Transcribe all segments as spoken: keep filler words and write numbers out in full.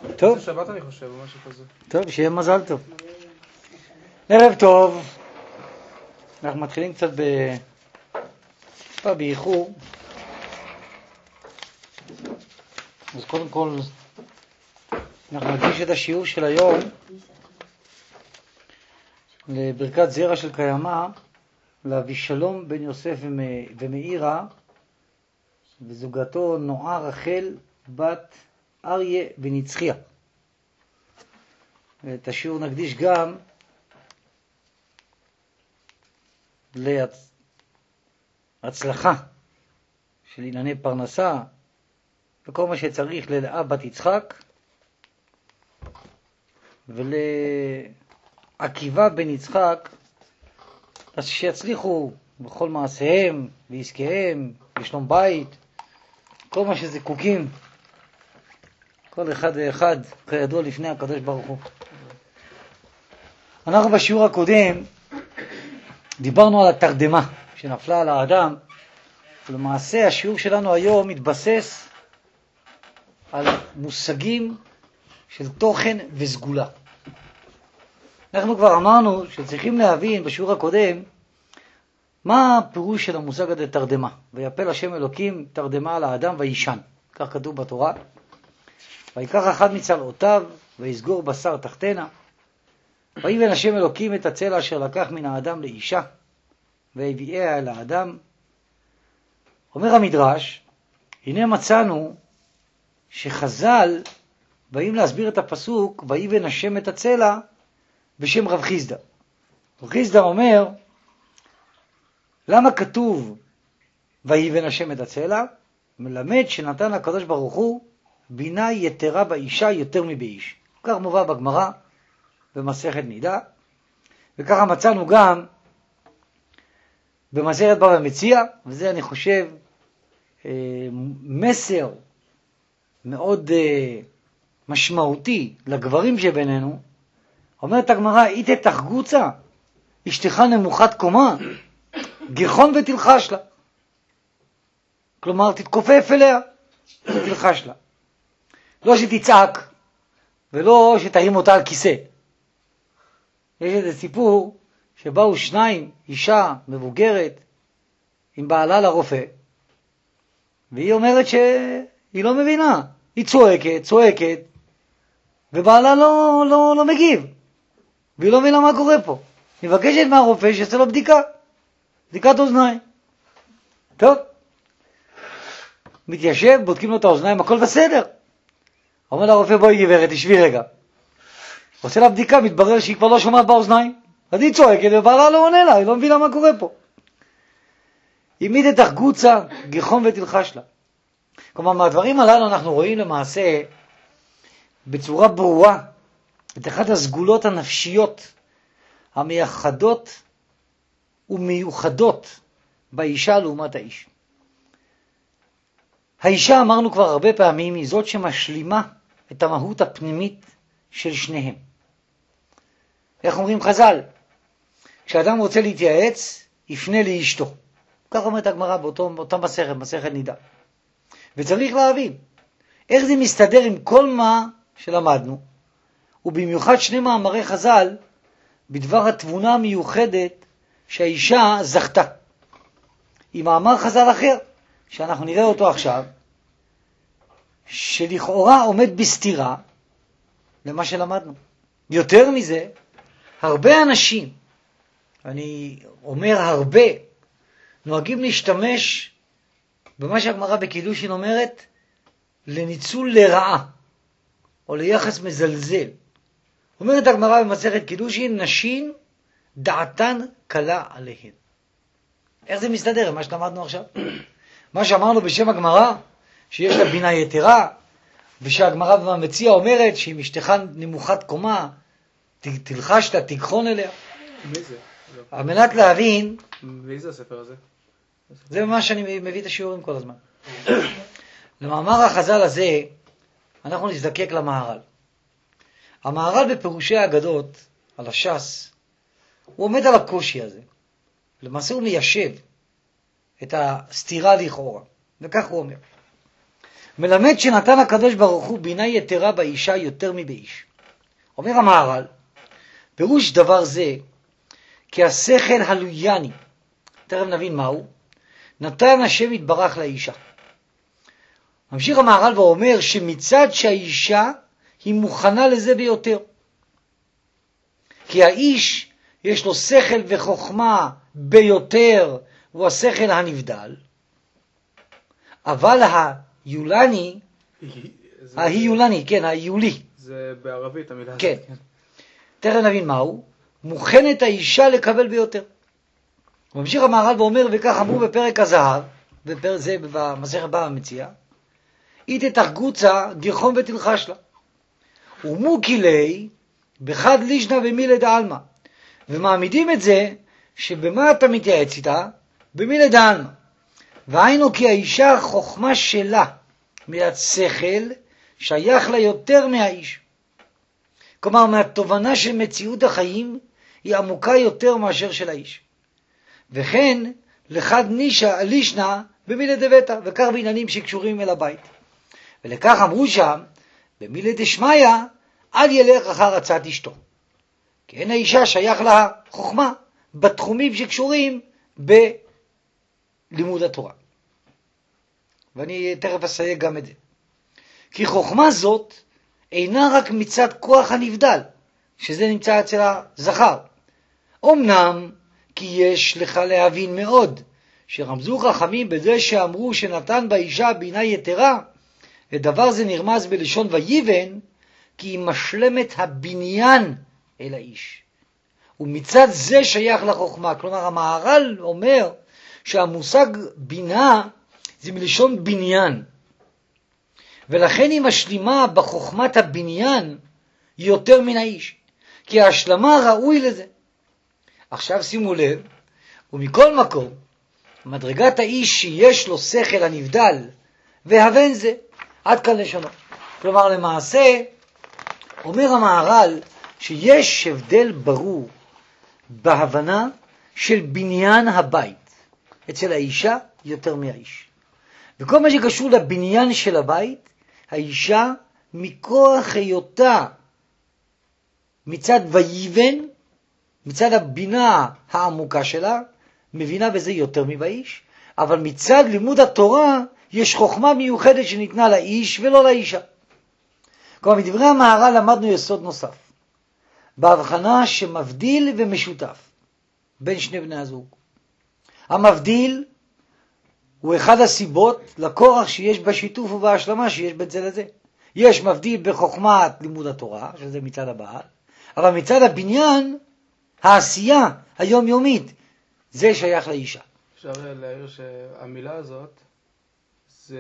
טוב. זה שבת אני חושב, או משהו כזה. טוב, שיהיה מזל טוב. ערב טוב. אנחנו מתחילים קצת ב... טיפה באיחור. אז קודם כל, אנחנו נקדיש את השיעור של היום לברכת זרע של קיימה, לאבישלום בן יוסף ומאירה, וזוגתו נועה רחל בת אריה ונצחיה. ואת השיעור נקדיש גם להצלחה של ענייני פרנסה וכל מה שצריך ללאה בת יצחק, ולעקיבא בן יצחק, אז שיצליחו בכל מעשיהם ועסקיהם, בשלום בית, כל מה שזקוקים, כל אחד ואחד כידוע לפני הקדוש ברוך הוא. אנחנו בשיעור הקודם דיברנו על התרדמה שנפלה על האדם, ולמעשה השיעור שלנו היום מתבסס על מושגים של תוכן וסגולה. אנחנו כבר אמרנו שצריכים להבין בשיעור הקודם מה הפירוש של המושג הזה תרדמה. ויפל השם אלוקים תרדמה על האדם וישן, כך כתוב בתורה. ויקח אחד מצלעותיו ויסגור בשר תחתנה, ויבן השם אלוקים את הצלע אשר לקח מן האדם לאישה והביאה אל האדם. אומר המדרש, הנה מצאנו שחז"ל באים להסביר את הפסוק ויבן השם את הצלע בשם רב חיסדא. רב חיסדא אומר, למה כתוב ויבן השם את הצלע? מלמד שנתן הקדוש ברוך הוא בינה יתרה באישה יותר מבאיש. כך מובא בגמרא במסכת נידה, וככה מצאנו גם במסכת בבא מציעא, וזה אני חושב מסר מאוד משמעותי לגברים שבינינו. אומרת הגמרא, איתה תחגוצה, אשתך נמוכת קומה, גיחון ותלחש לה. כלומר, תתכופף אליה ותלחש לה. לא שתצעק, ולא שתרים אותה על כיסא. יש איזה סיפור שבאו שניים, אישה מבוגרת, עם בעלה לרופא, והיא אומרת שהיא לא מבינה. היא צועקת, צועקת, ובעלה לא, לא, לא מגיב. והיא לא מבינה מה קורה פה. היא מבקשת מהרופא שיעשה לו בדיקה. בדיקת אוזניים. טוב. מתיישב, בודקים לו את האוזניים, הכל בסדר. אומר לרופא, בואי גברת, תשבי רגע. עושה לה בדיקה, מתברר שהיא כבר לא שומעת באוזניים. אז היא צועקת, ובעלה לא עונה לה, היא לא מבינה מה קורה פה. העמיד את תחגוצה, גיחון ותלחש לה. כלומר, מהדברים הללו אנחנו רואים למעשה בצורה ברורה את אחת הסגולות הנפשיות המייחדות ומיוחדות באישה לעומת האיש. האישה, אמרנו כבר הרבה פעמים, היא זאת שמשלימה את המהות הפנימית של שניהם. איך אומרים חז"ל? כשאדם רוצה להתייעץ, יפנה לאשתו. כך אומרת הגמרא באותו, באותה מסכת, מסכת נידה. וצריך להבין איך זה מסתדר עם כל מה שלמדנו, ובמיוחד שני מאמרי חז"ל בדבר התבונה המיוחדת שהאישה זכתה. עם מאמר חז"ל אחר, שאנחנו נראה אותו עכשיו, שלכאורה עומד בסתירה למה שלמדנו. יותר מזה, הרבה אנשים, אני אומר הרבה, נוהגים להשתמש במה שהגמרא בקידושין אומרת, לניצול לרעה, או ליחס מזלזל. אומרת הגמרא במסכת קידושין, נשים דעתן קלה עליהן. איך זה מסתדר עם מה שלמדנו עכשיו? מה שאמרנו בשם הגמרא, שיש לה בינה יתרה, ושהגמרא בבבא מציעא אומרת שאם אשתך נמוכת קומה, תלחש לה, תגחון אליה. מי זה? על מנת להבין, מי זה הספר הזה? זה מה שאני מביא את השיעורים כל הזמן. למאמר החז"ל הזה, אנחנו נזדקק למהר"ל. המהר"ל בפירושי האגדות, על הש"ס, הוא עומד על הקושי הזה. למעשה הוא מיישב את הסתירה לכאורה. וכך הוא אומר. מלמד שנתן הקדוש ברוך הוא בינה יתרה באישה יותר מבאיש. אומר המהר"ל, פירוש דבר זה, כי השכל הלויאני, תכף נבין מהו, נתן השם יתברך לאישה. ממשיך המהר"ל ואומר שמצד שהאישה היא מוכנה לזה ביותר. כי האיש יש לו שכל וחוכמה ביותר, הוא השכל הנבדל, אבל היולני, ההיולני, כן, ההיולי. זה בערבית המילה כן. הזאת. תכף נבין מהו. מוכנת האישה לקבל ביותר. ממשיך המהר"ל ואומר, וכך אמרו בפרק הזהב, בפרק זה במסכת בבא מציעא, איתי תחגוצה גיחון ותלחש לה. ומוקילי בחד לישנה במילי דעלמא. ומעמידים את זה שבמה אתה מתייעץ איתה? במילי דעלמא. והיינו כי האישה חוכמה שלה מיד שכל שייך לה יותר מהאיש. כלומר, מהתובנה של מציאות החיים היא עמוקה יותר מאשר של האיש. וכן, לחד נישה, לישנה במילי דבטה, וכך בעניינים שקשורים אל הבית. ולכך אמרו שם, במילי דשמיא, אל ילך אחר עצת אשתו. כי אין האישה שייך לה חוכמה בתחומים שקשורים בלימוד התורה. ואני תכף אסייג גם את זה. כי חוכמה זאת אינה רק מצד כוח הנבדל, שזה נמצא אצל הזכר. אמנם כי יש לך להבין מאוד, שרמזו חכמים בזה שאמרו שנתן באישה בינה יתרה, ודבר זה נרמז בלשון ויבן, כי היא משלמת הבניין אל האיש. ומצד זה שייך לחוכמה. כלומר, המהר"ל אומר שהמושג בינה זה מלשון בניין. ולכן היא משלימה בחוכמת הבניין יותר מן האיש. כי ההשלמה ראוי לזה. עכשיו שימו לב, ומכל מקום, מדרגת האיש שיש לו שכל הנבדל, והבן זה, עד כאן לשונו. כלומר, למעשה, אומר המהר"ל שיש הבדל ברור בהבנה של בניין הבית. אצל האישה יותר מהאיש. וכל מה שקשור לבניין של הבית, האישה מכוח היותה מצד ויבן, מצד הבינה העמוקה שלה, מבינה בזה יותר מבאיש, אבל מצד לימוד התורה יש חוכמה מיוחדת שניתנה לאיש ולא לאישה. כלומר, מדברי המהר"ל למדנו יסוד נוסף, בהבחנה שמבדיל ומשותף בין שני בני הזוג. המבדיל הוא אחד הסיבות לכורח שיש בשיתוף ובהשלמה שיש בין זה לזה. יש מבדיל בחוכמת לימוד התורה, שזה מצד הבעל, אבל מצד הבניין, העשייה היומיומית, זה שייך לאישה. אפשר להעיר שהמילה הזאת זה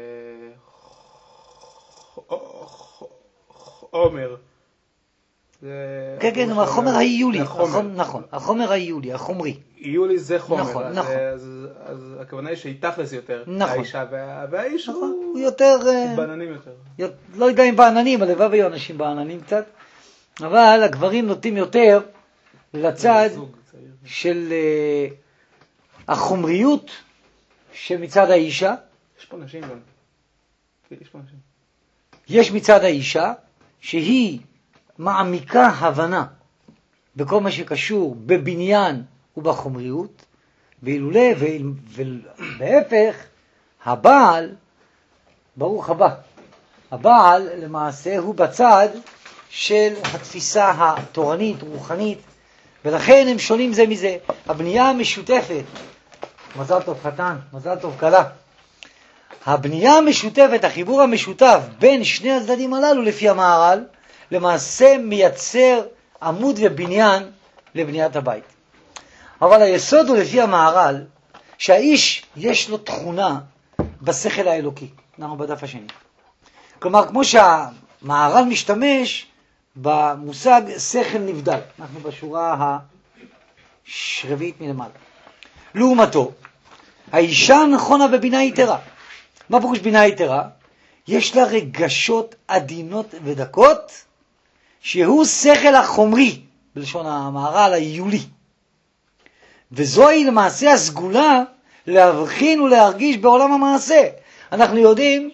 חומר. כן, כן, החומר ההיולי, נכון, החומר ההיולי, החומרי. היולי זה חומר, נכון, נכון. אז הכוונה היא שהיא תכלס יותר, נכון. האישה, והאיש הוא יותר, בעננים יותר. לא יודע אם בעננים, הלבב היו אנשים בעננים קצת, אבל הגברים נוטים יותר לצד של החומריות שמצד האישה. יש פה נשים גם. יש פה נשים. יש מצד האישה שהיא מעמיקה הבנה בכל מה שקשור בבניין ובחומריות, ואילולא, ובהפך, הבעל, ברוך הבא, הבעל למעשה הוא בצד של התפיסה התורנית, רוחנית, ולכן הם שונים זה מזה. הבנייה המשותפת, מזל טוב חתן, מזל טוב קלה, הבנייה המשותפת, החיבור המשותף בין שני הצדדים הללו לפי המהר"ל, למעשה מייצר עמוד ובניין לבניית הבית. אבל היסוד הוא לפי המהר"ל, שהאיש יש לו תכונה בשכל האלוקי. אנחנו בדף השני. כלומר, כמו שהמהר"ל משתמש במושג שכל נבדל. אנחנו בשורה השרביעית מלמעלה. לעומתו, האישה נכונה בבינה יתרה. מה פירוש בינה יתרה? יש לה רגשות עדינות ודקות, שהוא שכל החומרי, בלשון המהר"ל היולי. וזוהי למעשה הסגולה להבחין ולהרגיש בעולם המעשה. אנחנו יודעים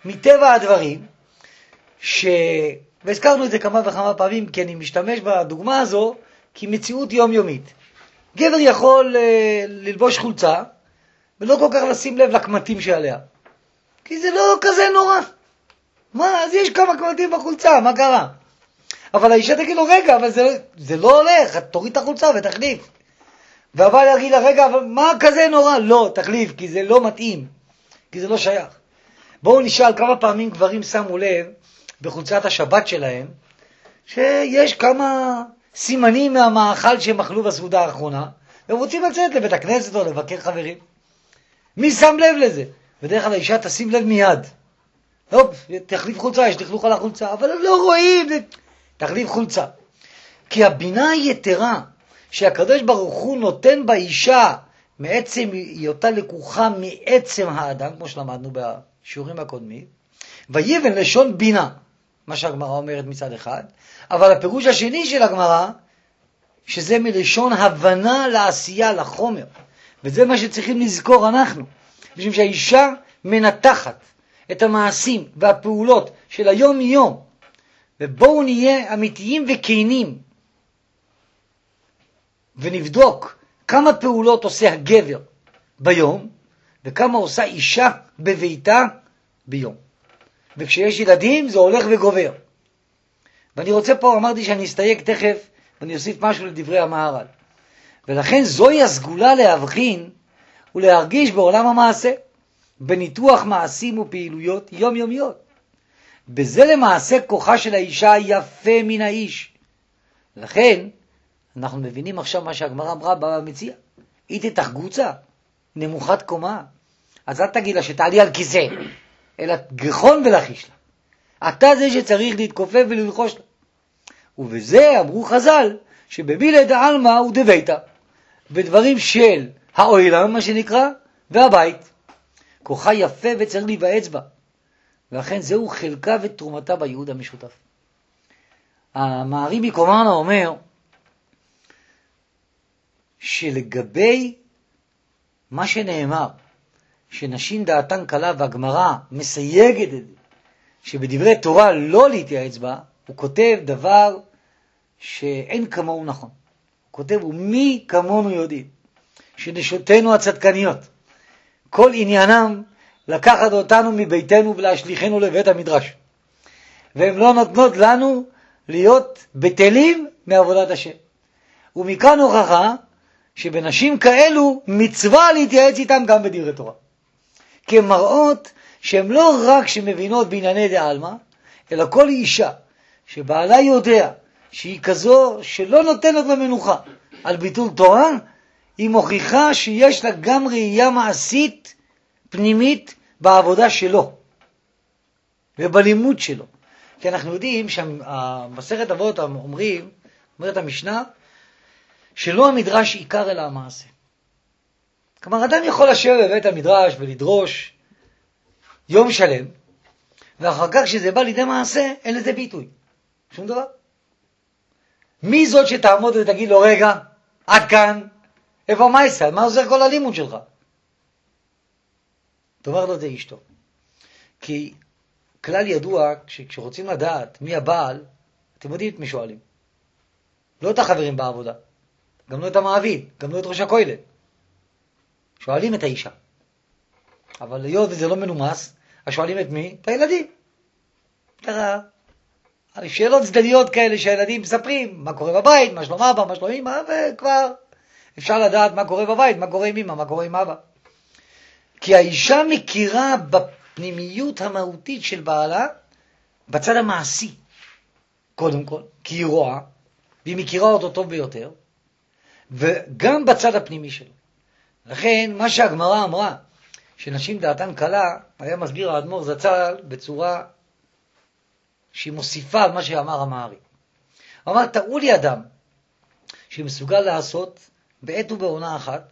מטבע הדברים, ש... והזכרנו את זה כמה וכמה פעמים, כי אני משתמש בדוגמה הזו, כי מציאות יומיומית. גבר יכול אה, ללבוש חולצה, ולא כל כך לשים לב לקמטים שעליה. כי זה לא כזה נורא. מה, אז יש כמה קמטים בחולצה, מה קרה? אבל האישה תגיד לו, רגע, אבל זה, זה לא הולך, תוריד את החולצה ותחליף. והבעל יגיד לה, רגע, אבל מה כזה נורא? לא, תחליף, כי זה לא מתאים, כי זה לא שייך. בואו נשאל כמה פעמים גברים שמו לב, בחולצת השבת שלהם, שיש כמה סימנים מהמאכל שהם אכלו בסעודה האחרונה, והם רוצים לצאת לבית הכנסת או לבקר חברים. מי שם לב לזה? בדרך כלל האישה תשים לב מיד. הופ, תחליף חולצה, יש לכלוך על החולצה, אבל הם לא רואים, תחליף חולצה. כי הבינה היתרה שהקדוש ברוך הוא נותן באישה, מעצם היותה לקוחה מעצם האדם, כמו שלמדנו בשיעורים הקודמים, ויבן לשון בינה, מה שהגמרא אומרת מצד אחד, אבל הפירוש השני של הגמרא, שזה מלשון הבנה לעשייה, לחומר. וזה מה שצריכים לזכור אנחנו, בשביל שהאישה מנתחת את המעשים והפעולות של היום יום, ובואו נהיה אמיתיים וכנים, ונבדוק כמה פעולות עושה הגבר ביום, וכמה עושה אישה בביתה ביום. וכשיש ילדים זה הולך וגובר. ואני רוצה פה, אמרתי שאני אסתייג תכף, ואני אוסיף משהו לדברי המהר"ל. ולכן זוהי הסגולה להבחין ולהרגיש בעולם המעשה, בניתוח מעשים ופעילויות יומיומיות. בזה למעשה כוחה של האישה יפה מן האיש. לכן אנחנו מבינים עכשיו מה שהגמרא אמרה במציאה. היא תתחגוצה, נמוכת קומה. אז אל תגיד לה שתעלי על כיסא, אלא גחון ולחיש לה. אתה זה שצריך להתכופף וללחוש לה. ובזה אמרו חז"ל, שבמילי דעלמא הוא דביתה, בדברים של העולם, מה שנקרא, והבית. כוחה יפה וצריך להיוועץ בה. ולכן זהו חלקה ותרומתה בייעוד המשותף. המערי מקומרנה אומר, שלגבי מה שנאמר, שנשים דעתן קלה והגמרא מסייגת את זה, שבדברי תורה לא להתייעץ בה, הוא כותב דבר שאין כמוהו נכון. הוא כותב, ומי כמונו יודעים, שנשותינו הצדקניות, כל עניינם לקחת אותנו מביתנו ולהשליחנו לבית המדרש. והם לא נותנות לנו להיות בטלים מעבודת השם. ומכאן הוכחה שבנשים כאלו מצווה להתייעץ איתם גם בדברי תורה. כי הן מראות שהן לא רק שמבינות בענייני דעלמא, אלא כל אישה שבעלה יודע שהיא כזו שלא נותנת לה מנוחה על ביטול תורה, היא מוכיחה שיש לה גם ראייה מעשית פנימית בעבודה שלו ובלימוד שלו. כי אנחנו יודעים שהמסכת אבות אומרים, אומרת המשנה, שלא המדרש עיקר אלא המעשה. כלומר, אדם יכול לשבת בבית המדרש ולדרוש יום שלם, ואחר כך כשזה בא לידי מעשה, אין לזה ביטוי. שום דבר. מי זאת שתעמוד ותגיד לו, רגע, עד כאן, איפה מה יסע? מה עוזר כל הלימוד שלך? תאמר לו, זה אשתו. כי כלל ידוע, כשרוצים לדעת מי הבעל, אתם יודעים את מי שואלים. לא את החברים בעבודה, גם לא את המעביד, גם לא את ראש הכולל. שואלים את האישה. אבל היות וזה לא מנומס, אז שואלים את מי? את הילדים. ככה, שאלות צדדיות כאלה שהילדים מספרים, מה קורה בבית, מה שלום אבא, מה שלום אמא, וכבר אפשר לדעת מה קורה בבית, מה קורה עם אמא, מה קורה עם אבא. כי האישה מכירה בפנימיות המהותית של בעלה, בצד המעשי, קודם כל, כי היא רואה, והיא מכירה אותו טוב ביותר, וגם בצד הפנימי שלו. לכן, מה שהגמרא אמרה, שנשים דעתן קלה, היה מסביר האדמו"ר זצ"ל בצורה שהיא מוסיפה על מה שאמר המערי. הוא אמר, תראו לי אדם שמסוגל לעשות בעת ובעונה אחת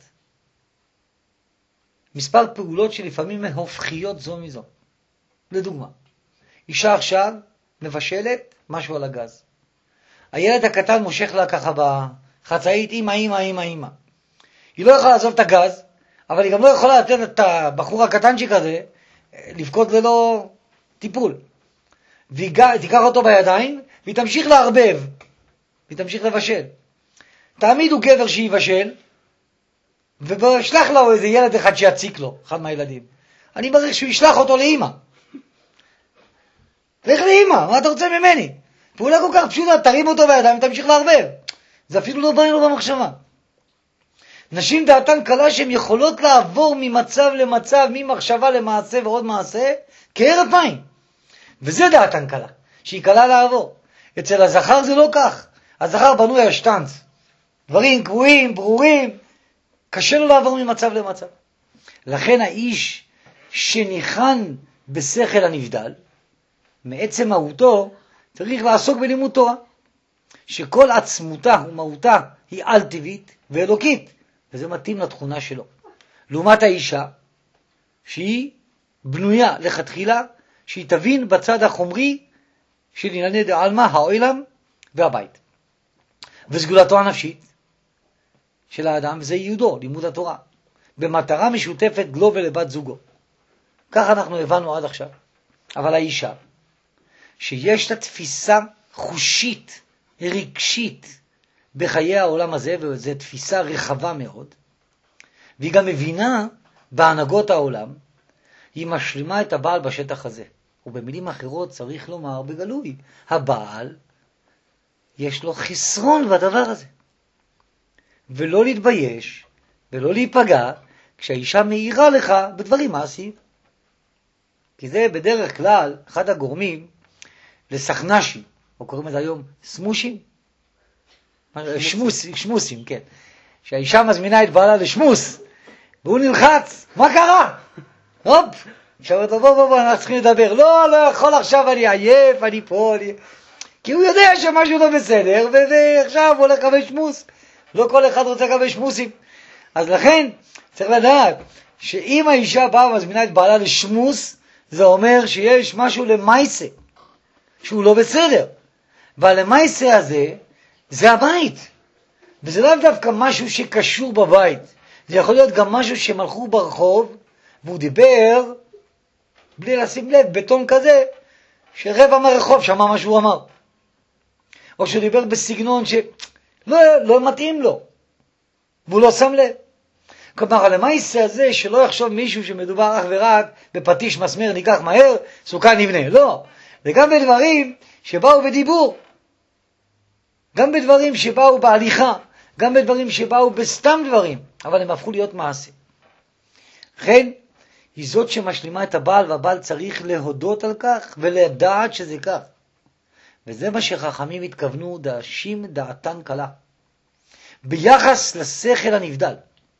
מספר פעולות שלפעמים הופכיות זו מזו. לדוגמה, אישה עכשיו מבשלת משהו על הגז. הילד הקטן מושך לה ככה בחצאית, אמא, אמא, אמא, אמא. היא לא יכולה לעזוב את הגז, אבל היא גם לא יכולה לתת את הבחור הקטנצ'יק הזה לבכות ללא טיפול. והיא תיקח אותו בידיים, והיא תמשיך להרבב, והיא תמשיך לבשל. תעמידו גבר שיבשל, וישלח לו איזה ילד אחד שיציק לו, אחד מהילדים. אני מעריך שהוא ישלח אותו לאמא. לך לאמא, מה אתה רוצה ממני? פעולה כל כך פשוטה, תרים אותו בידיים ותמשיך להרבב. זה אפילו לא בא לו במחשבה. נשים דעתן קלה שהן יכולות לעבור ממצב למצב, ממחשבה למעשה ועוד מעשה, כהרף מים. וזה דעתן קלה, שהיא קלה לעבור. אצל הזכר זה לא כך. הזכר בנוי על שטנץ. דברים קבועים, ברורים, קשה לו לעבור ממצב למצב. לכן האיש שניחן בשכל הנבדל, מעצם מהותו, צריך לעסוק בלימוד תורה. שכל עצמותה ומהותה היא על טבעית ואלוקית, וזה מתאים לתכונה שלו. לעומת האישה, שהיא בנויה לכתחילה, שהיא תבין בצד החומרי של ענייני דעלמא, העולם והבית. וסגולתו הנפשית של האדם, זה ייעודו, לימוד התורה, במטרה משותפת לו ולבת זוגו. כך אנחנו הבנו עד עכשיו. אבל האישה, שיש לה תפיסה חושית, רגשית, בחיי העולם הזה, וזו תפיסה רחבה מאוד, והיא גם מבינה בהנהגות העולם, היא משלימה את הבעל בשטח הזה. ובמילים אחרות צריך לומר בגלוי, הבעל יש לו חסרון בדבר הזה. ולא להתבייש, ולא להיפגע, כשהאישה מאירה לך בדברים מעשיים. כי זה בדרך כלל אחד הגורמים לסכנשים, או קוראים לזה היום סמושים? שמוסים, שמוסים, כן. שהאישה מזמינה את בעלה לשמוס, והוא נלחץ, מה קרה? הופ, עכשיו בוא בוא בוא, אנחנו צריכים לדבר. לא, לא יכול עכשיו, אני עייף, אני פה, אני... כי הוא יודע שמשהו לא בסדר, ועכשיו הוא הולך לקבל שמוס. לא כל אחד רוצה לקבל שמוסים. אז לכן צריך לדעת שאם האישה באה ומזמינה את בעלה לשמוס, זה אומר שיש משהו למייסה, שהוא לא בסדר. והלמייסה הזה, זה הבית. וזה לא דווקא משהו שקשור בבית. זה יכול להיות גם משהו שמלכו ברחוב, והוא דיבר, בלי לשים לב, בטון כזה, שרבע מהרחוב שמע מה שהוא אמר. או שהוא דיבר בסגנון שלא לא מתאים לו, והוא לא שם לב. כלומר, הלמייסה הזה, שלא יחשוב מישהו שמדובר אך ורק בפטיש מסמר, ניקח מהר, סוכה נבנה. לא. זה גם בדברים שבאו בדיבור. גם בדברים שבאו בהליכה. גם בדברים שבאו בסתם דברים. אבל הם הפכו להיות מעשה. לכן, היא זאת שמשלימה את הבעל, והבעל צריך להודות על כך ולדעת שזה כך. וזה מה שחכמים התכוונו, דאשים דעתן קלה. ביחס לשכל הנבדל.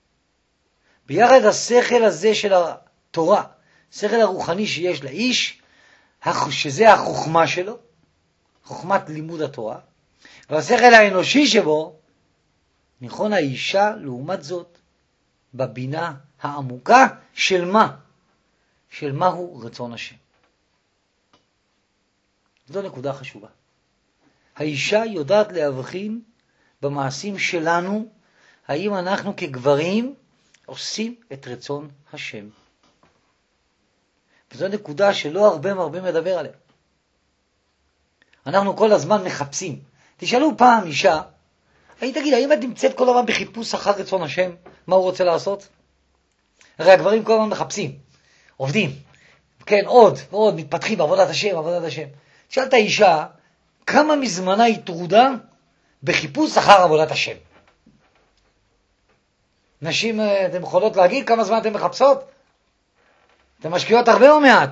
ביחד השכל הזה של התורה, שכל הרוחני שיש לאיש, שזה החוכמה שלו, חוכמת לימוד התורה, והשכל האנושי שבו, נכון האישה לעומת זאת, בבינה העמוקה של מה? של מהו רצון השם. זו נקודה חשובה. האישה יודעת להבחין במעשים שלנו, האם אנחנו כגברים עושים את רצון השם. וזו נקודה שלא הרבה מרבה מדבר עליה. אנחנו כל הזמן מחפשים. תשאלו פעם אישה, אני תגיד, האם את נמצאת כל הזמן בחיפוש אחר רצון השם? מה הוא רוצה לעשות? הרי הגברים כל הזמן מחפשים, עובדים. כן, עוד ועוד, מתפתחים בעבודת השם, עבודת השם. תשאל את האישה, כמה מזמנה היא טרודה בחיפוש אחר עבודת השם? נשים, אתם יכולות להגיד כמה זמן אתם מחפשות? אתם משקיעות הרבה או מעט?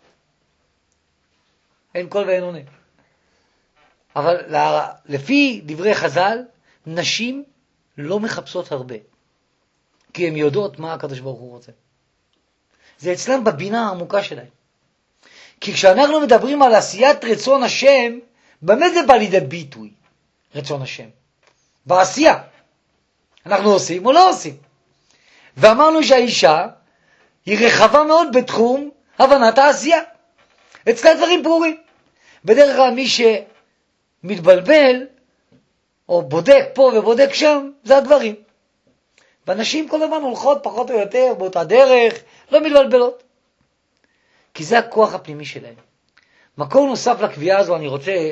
אין קול ואין עונה. אבל לפי דברי חז"ל, נשים לא מחפשות הרבה. כי הן יודעות מה הקדוש ברוך הוא רוצה. זה אצלם בבינה העמוקה שלהם. כי כשאנחנו מדברים על עשיית רצון השם, במה זה בא לידי ביטוי? רצון השם. בעשייה. אנחנו עושים או לא עושים. ואמרנו שהאישה היא רחבה מאוד בתחום הבנת העשייה. אצלה דברים ברורים. בדרך כלל מי שמתבלבל או בודק פה ובודק שם, זה הדברים. ואנשים כל הזמן הולכות פחות או יותר באותה דרך, לא מתבלבלות. כי זה הכוח הפנימי שלהם. מקור נוסף לקביעה הזו אני רוצה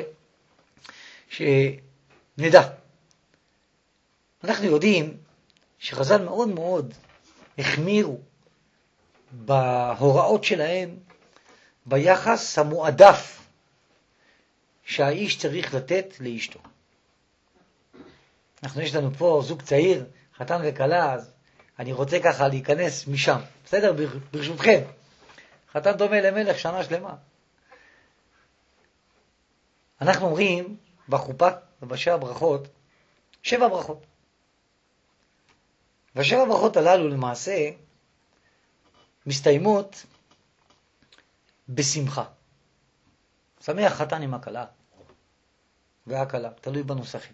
שנדע. אנחנו יודעים שחז"ל מאוד מאוד החמירו בהוראות שלהם ביחס המועדף שהאיש צריך לתת לאשתו. אנחנו יש לנו פה זוג צעיר, חתן וכלה, אז אני רוצה ככה להיכנס משם. בסדר? ברשותכם. חתן דומה למלך שנה שלמה. אנחנו אומרים בחופה ובשבע ברכות, שבע ברכות. והשבע ברכות הללו למעשה מסתיימות בשמחה. שמח חתן עם הכלה והכלה, תלוי בנוסחים.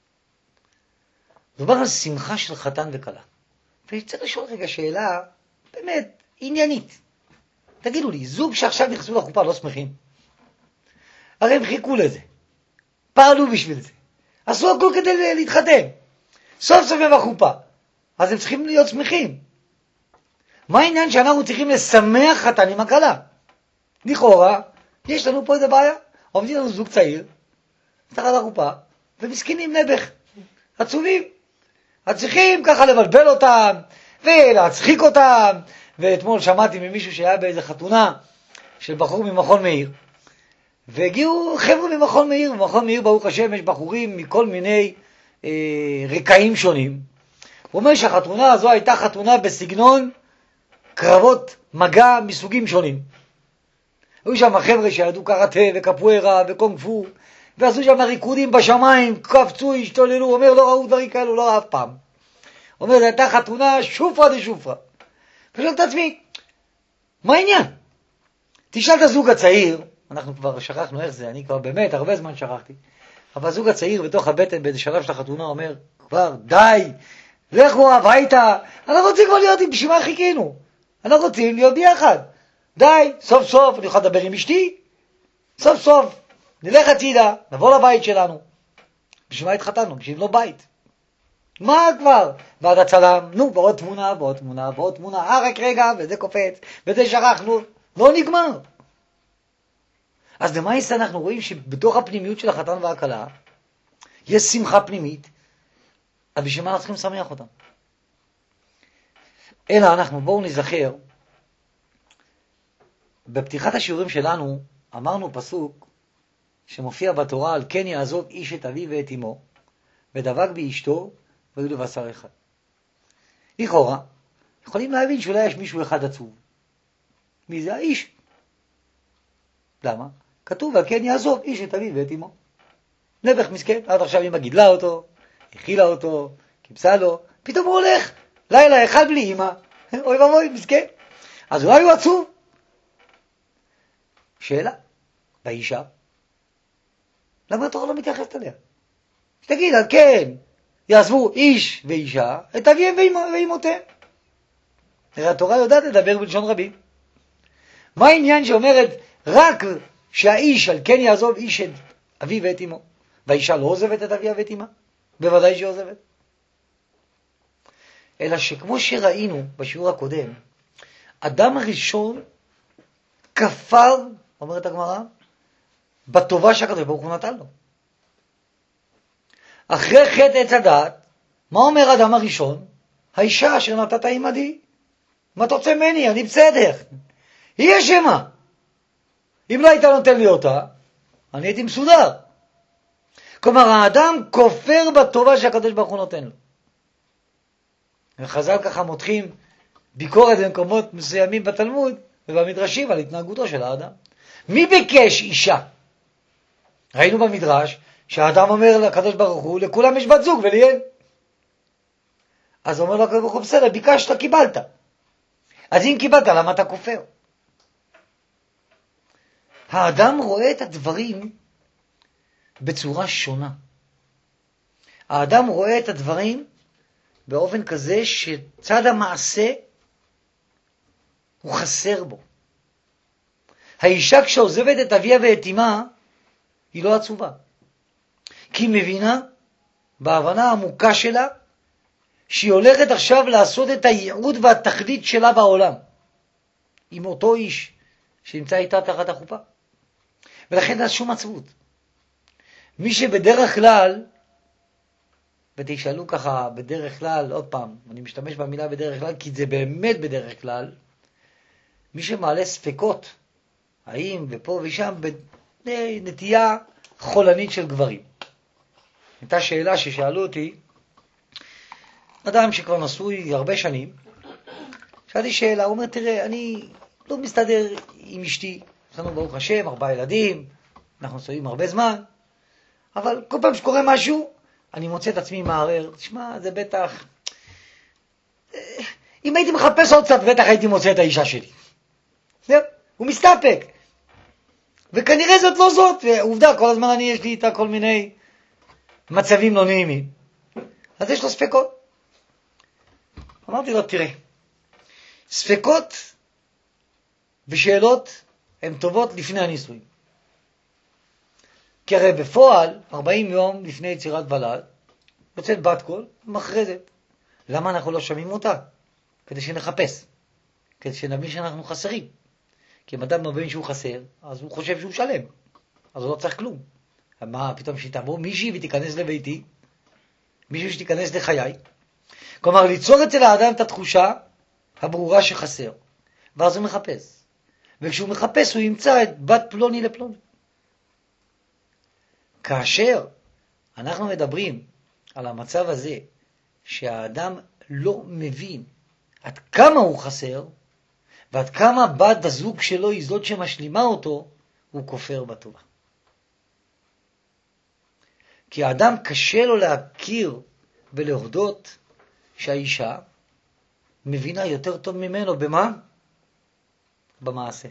מדובר על שמחה של חתן וכלה. וצריך לשאול רגע שאלה באמת עניינית. תגידו לי, זוג שעכשיו נכנסו לחופה לא שמחים? הרי הם חיכו לזה, פעלו בשביל זה, עשו הכל כדי להתחתן, סוף סוף הם בחופה, אז הם צריכים להיות שמחים. מה העניין שאנחנו צריכים לשמח חתן עם הכלה? לכאורה, יש לנו פה איזה בעיה. עומדים לנו זוג צעיר, מתחת לחופה, ומסכנים נבך, עצובים. אז צריכים ככה לבלבל אותם, ולהצחיק אותם. ואתמול שמעתי ממישהו שהיה באיזה חתונה של בחור ממכון מאיר, והגיעו חבר'ה ממכון מאיר, במכון מאיר ברוך השם יש בחורים מכל מיני אה, רקעים שונים. הוא אומר שהחתונה הזו הייתה חתונה בסגנון קרבות מגע מסוגים שונים. היו שם חבר'ה שידעו קראטה וקפוארה וקונג פו, ועשו שם ריקודים בשמיים, קפצו, השתוללו. הוא אומר, לא ראו דברים כאלו, לא ראה אף פעם. הוא אומר, זו הייתה חתונה שופרה דשופרה. ושאל את עצמי, מה העניין? תשאל את הזוג הצעיר, אנחנו כבר שכחנו איך זה, אני כבר באמת הרבה זמן שכחתי, אבל הזוג הצעיר בתוך הבטן באיזה שלב של החתונה אומר, כבר די, לכו הביתה, אנחנו רוצים כבר להיות, בשביל מה חיכינו? אנחנו רוצים להיות ביחד. די, סוף סוף אני יכול לדבר עם אשתי, סוף סוף נלך הצידה, נבוא לבית שלנו. בשביל מה התחתנו? בשביל לא בית. מה כבר? ועד הצלם, נו, בעוד תמונה, בעוד תמונה, בעוד תמונה, אה, רק רגע, וזה קופץ, וזה שכחנו, לא נגמר. אז למעשה אנחנו רואים שבתוך הפנימיות של החתן והכלה, יש שמחה פנימית, אז בשביל מה אנחנו צריכים לשמח אותם? אלא אנחנו, בואו נזכר, בפתיחת השיעורים שלנו, אמרנו פסוק, שמופיע בתורה, על כן יעזוב איש את אביו ואת אמו, ודבק באשתו, והיו לבשר אחד. לכאורה, יכולים להבין שאולי יש מישהו אחד עצוב. מי זה האיש? למה? כתוב, על כן יעזוב איש את אביו ואת אמו. נבך מסכן, עד עכשיו אמא גידלה אותו, הכילה אותו, קיבסה לו, פתאום הוא הולך, לילה אחד בלי אמא, אוי ואבוי, מסכן. אז אולי הוא עצוב. שאלה, באישה, למה התורה לא מתייחסת עליה? שתגיד, על כן, יעזבו איש ואישה, את אביהם ואימותיהם. הרי התורה יודעת לדבר בלשון רבים. מה העניין שאומרת רק שהאיש, על כן יעזוב איש את אביו ואת אמו, והאישה לא עוזבת את אביה ואת אמה? בוודאי שהיא עוזבת. אלא שכמו שראינו בשיעור הקודם, אדם הראשון כפר, אומרת הגמרא, בטובה שהקדוש ברוך הוא נתן לו. אחרי חטא עץ הדעת, מה אומר אדם הראשון? האישה אשר נתת עמדי. מה אתה רוצה ממני? אני בסדר. היא אשמה. אם לא היית נותן לי אותה, אני הייתי מסודר. כלומר, האדם כופר בטובה שהקדוש ברוך הוא נותן לו. וחז"ל ככה מותחים ביקורת במקומות מסוימים בתלמוד ובמדרשים על התנהגותו של האדם. מי ביקש אישה? ראינו במדרש שהאדם אומר לקדוש ברוך הוא, לכולם יש בת זוג ולי אין. אז אומר לו הקדוש ברוך הוא, בסדר, ביקשת, קיבלת. אז אם קיבלת, למה אתה כופר? האדם רואה את הדברים בצורה שונה. האדם רואה את הדברים באופן כזה שצד המעשה הוא חסר בו. האישה כשעוזבת את אביה ואת אמה, היא לא עצובה. כי היא מבינה, בהבנה העמוקה שלה, שהיא הולכת עכשיו לעשות את הייעוד והתכלית שלה בעולם. עם אותו איש שנמצא איתה תחת החופה. ולכן אין שום עצבות. מי שבדרך כלל, ותשאלו ככה בדרך כלל, עוד פעם, אני משתמש במילה בדרך כלל, כי זה באמת בדרך כלל, מי שמעלה ספקות, האם ופה ושם, בנטייה חולנית של גברים. הייתה שאלה ששאלו אותי, אדם שכבר נשוי הרבה שנים, שאלתי שאלה, הוא אומר, תראה, אני לא מסתדר עם אשתי, יש לנו ברוך השם, ארבעה ילדים, אנחנו נשואים הרבה זמן, אבל כל פעם שקורה משהו, אני מוצא את עצמי מערער, תשמע, זה בטח, אם הייתי מחפש עוד קצת, בטח הייתי מוצא את האישה שלי. זהו, הוא מסתפק. וכנראה זאת לא זאת, ועובדה, כל הזמן אני, יש לי איתה כל מיני מצבים לא נעימים. אז יש לו ספקות. אמרתי לו, תראה, ספקות ושאלות הן טובות לפני הנישואים. כי הרי בפועל, ארבעים יום לפני יצירת ולד, יוצאת בת קול, מכרזת. למה אנחנו לא שומעים אותה? כדי שנחפש. כדי שנבין שאנחנו חסרים. כי אם אדם מבין שהוא חסר, אז הוא חושב שהוא שלם. אז הוא לא צריך כלום. מה, פתאום שתבוא מישהי ותיכנס לביתי, מישהו שתיכנס לחיי. כלומר, ליצור אצל האדם את התחושה הברורה שחסר. ואז הוא מחפש. וכשהוא מחפש, הוא ימצא את בת פלוני לפלוני. כאשר אנחנו מדברים על המצב הזה, שהאדם לא מבין עד כמה הוא חסר, ועד כמה בת הזוג שלו היא זאת שמשלימה אותו, הוא כופר בתורה. כי האדם קשה לו להכיר ולהודות שהאישה מבינה יותר טוב ממנו במה? במעשה.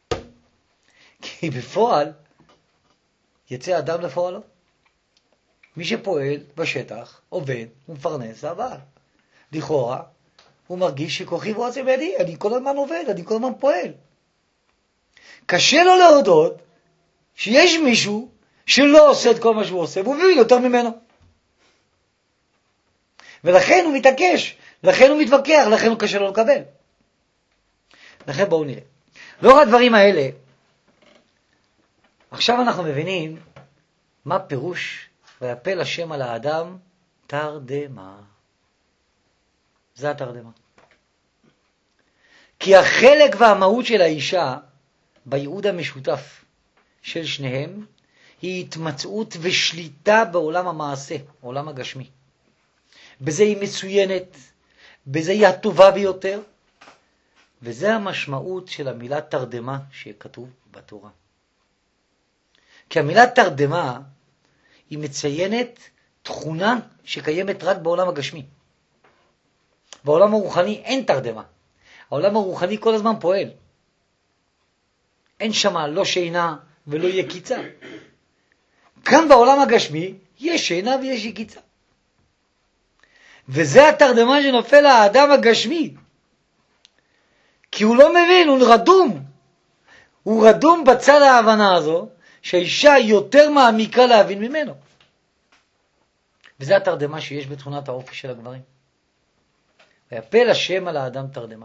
כי בפועל יצא אדם לפועלו. מי שפועל בשטח, עובד, הוא מפרנס, זה הבעל. לכאורה, הוא מרגיש שכוחי ועוצם בידי, אני כל הזמן עובד, אני כל הזמן פועל. קשה לו להודות שיש מישהו שלא עושה את כל מה שהוא עושה, והוא מבין יותר ממנו. ולכן הוא מתעקש, לכן הוא מתווכח, לכן הוא קשה לו לקבל. לכן בואו נראה. לאור הדברים האלה, עכשיו אנחנו מבינים מה פירוש ויפל השם על האדם תרדמה. זה התרדמה. כי החלק והמהות של האישה בייעוד המשותף של שניהם היא התמצאות ושליטה בעולם המעשה, עולם הגשמי. בזה היא מצוינת, בזה היא הטובה ביותר, וזה המשמעות של המילה תרדמה שכתוב בתורה. כי המילה תרדמה היא מציינת תכונה שקיימת רק בעולם הגשמי. בעולם הרוחני אין תרדמה. העולם הרוחני כל הזמן פועל. אין שמה לא שינה ולא יקיצה. כאן בעולם הגשמי יש שינה ויש יקיצה. וזה התרדמה שנופל לאדם הגשמי. כי הוא לא מבין, הוא רדום. הוא רדום בצד ההבנה הזו, שהאישה יותר מעמיקה להבין ממנו. וזה התרדמה שיש בתכונת האופי של הגברים. ויפל השם על האדם תרדמה.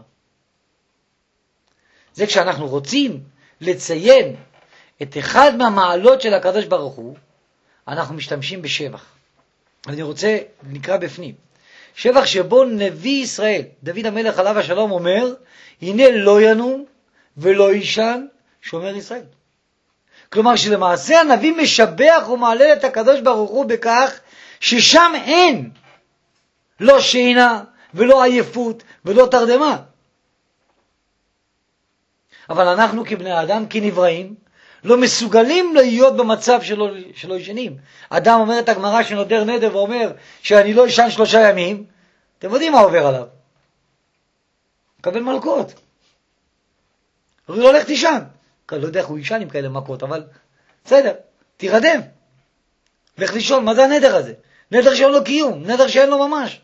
זה כשאנחנו רוצים לציין את אחד מהמעלות של הקדוש ברוך הוא, אנחנו משתמשים בשבח. אני רוצה, נקרא בפנים. שבח שבו נביא ישראל, דוד המלך עליו השלום אומר, הנה לא ינום ולא ישן שומר ישראל. כלומר שלמעשה הנביא משבח ומעלל את הקדוש ברוך הוא בכך ששם אין לא שינה ולא עייפות ולא תרדמה. אבל אנחנו כבני אדם, כנבראים, לא מסוגלים להיות במצב שלא, שלא ישנים. אדם אומר את הגמרא שנודר נדר ואומר שאני לא ישן שלושה ימים, אתם יודעים מה עובר עליו? מקבל מלכות. הוא לא הולך תישן. אני לא יודע איך הוא ישן עם כאלה מכות, אבל בסדר, תירדם. לך לישון, מה זה הנדר הזה? נדר שאין לו קיום, נדר שאין לו ממש.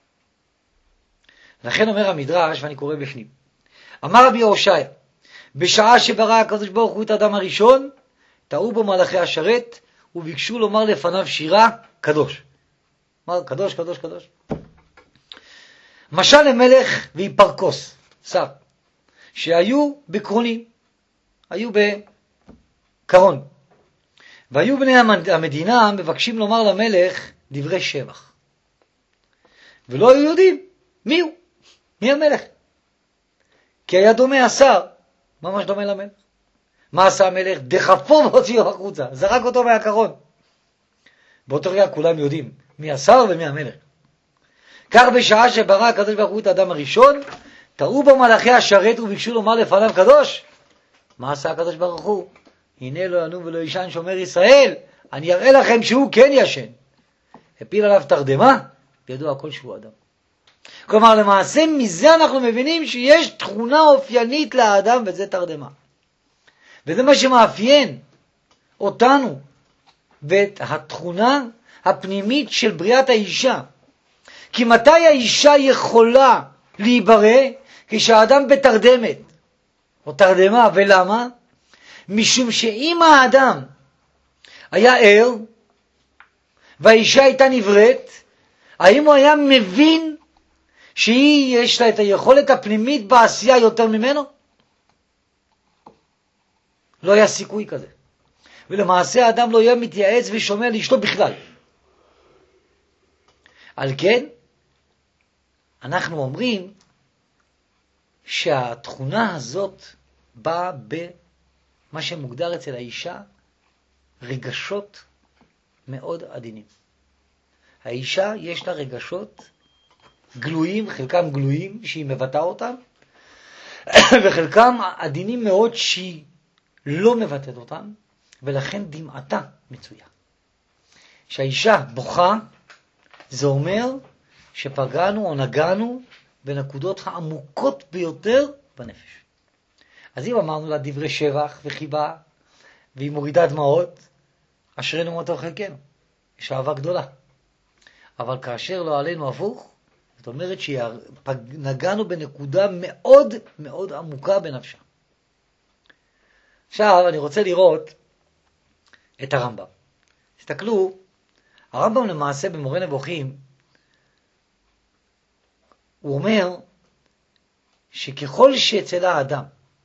לכן אומר המדרש, ואני קורא בפנים, אמר רבי הושעיה, בשעה שברא הקדוש ברוך הוא את האדם הראשון, טעו בו מלאכי השרת, וביקשו לומר לפניו שירה קדוש. אמר קדוש, קדוש, קדוש. משל למלך והיפרקוס, שר, שהיו בקרונים, היו בקרון, והיו בני המדינה מבקשים לומר למלך דברי שבח. ולא היו יודעים מי הוא, מי המלך. כי היה דומה השר, ממש דומה למלך. מה עשה המלך? דחפו והוציאו החוצה, זרק אותו מהקרון. באותו רגע כולם יודעים מי השר ומי המלך. כך בשעה שברא הקדוש ברוך הוא את האדם הראשון, תראו בו מלאכי השרת וביקשו לומר לפניו קדוש. מה עשה הקדוש ברוך הוא? הנה לא ינום ולא ישן שומר ישראל, אני אראה לכם שהוא כן ישן. הפיל עליו תרדמה, ידוע הכל שהוא אדם. כלומר, למעשה מזה אנחנו מבינים שיש תכונה אופיינית לאדם, וזה תרדמה. וזה מה שמאפיין אותנו, ואת התכונה הפנימית של בריאת האישה. כי מתי האישה יכולה להיברא? כשהאדם בתרדמת, או תרדמה, ולמה? משום שאם האדם היה ער, והאישה הייתה נבראת, האם הוא היה מבין שהיא יש לה את היכולת הפנימית בעשייה יותר ממנו? לא היה סיכוי כזה. ולמעשה האדם לא היה מתייעץ ושומע לאשתו בכלל. על כן, אנחנו אומרים שהתכונה הזאת באה במה שמוגדר אצל האישה רגשות מאוד עדינים. האישה יש לה רגשות גלויים, חלקם גלויים שהיא מבטאה אותם, וחלקם עדינים מאוד שהיא לא מבטאת אותם, ולכן דמעתה מצויה. כשהאישה בוכה, זה אומר שפגענו או נגענו בנקודות העמוקות ביותר בנפש. אז אם אמרנו לה דברי שבח וחיבה, והיא מורידה דמעות, אשרנו מאותו חלקנו. יש אהבה גדולה. אבל כאשר לא עלינו הפוך, זאת אומרת שנגענו בנקודה מאוד מאוד עמוקה בנפשה. עכשיו אני רוצה לראות את הרמב"ם. תסתכלו, הרמב"ם למעשה במורה נבוכים, הוא אומר שככל שאצל האדם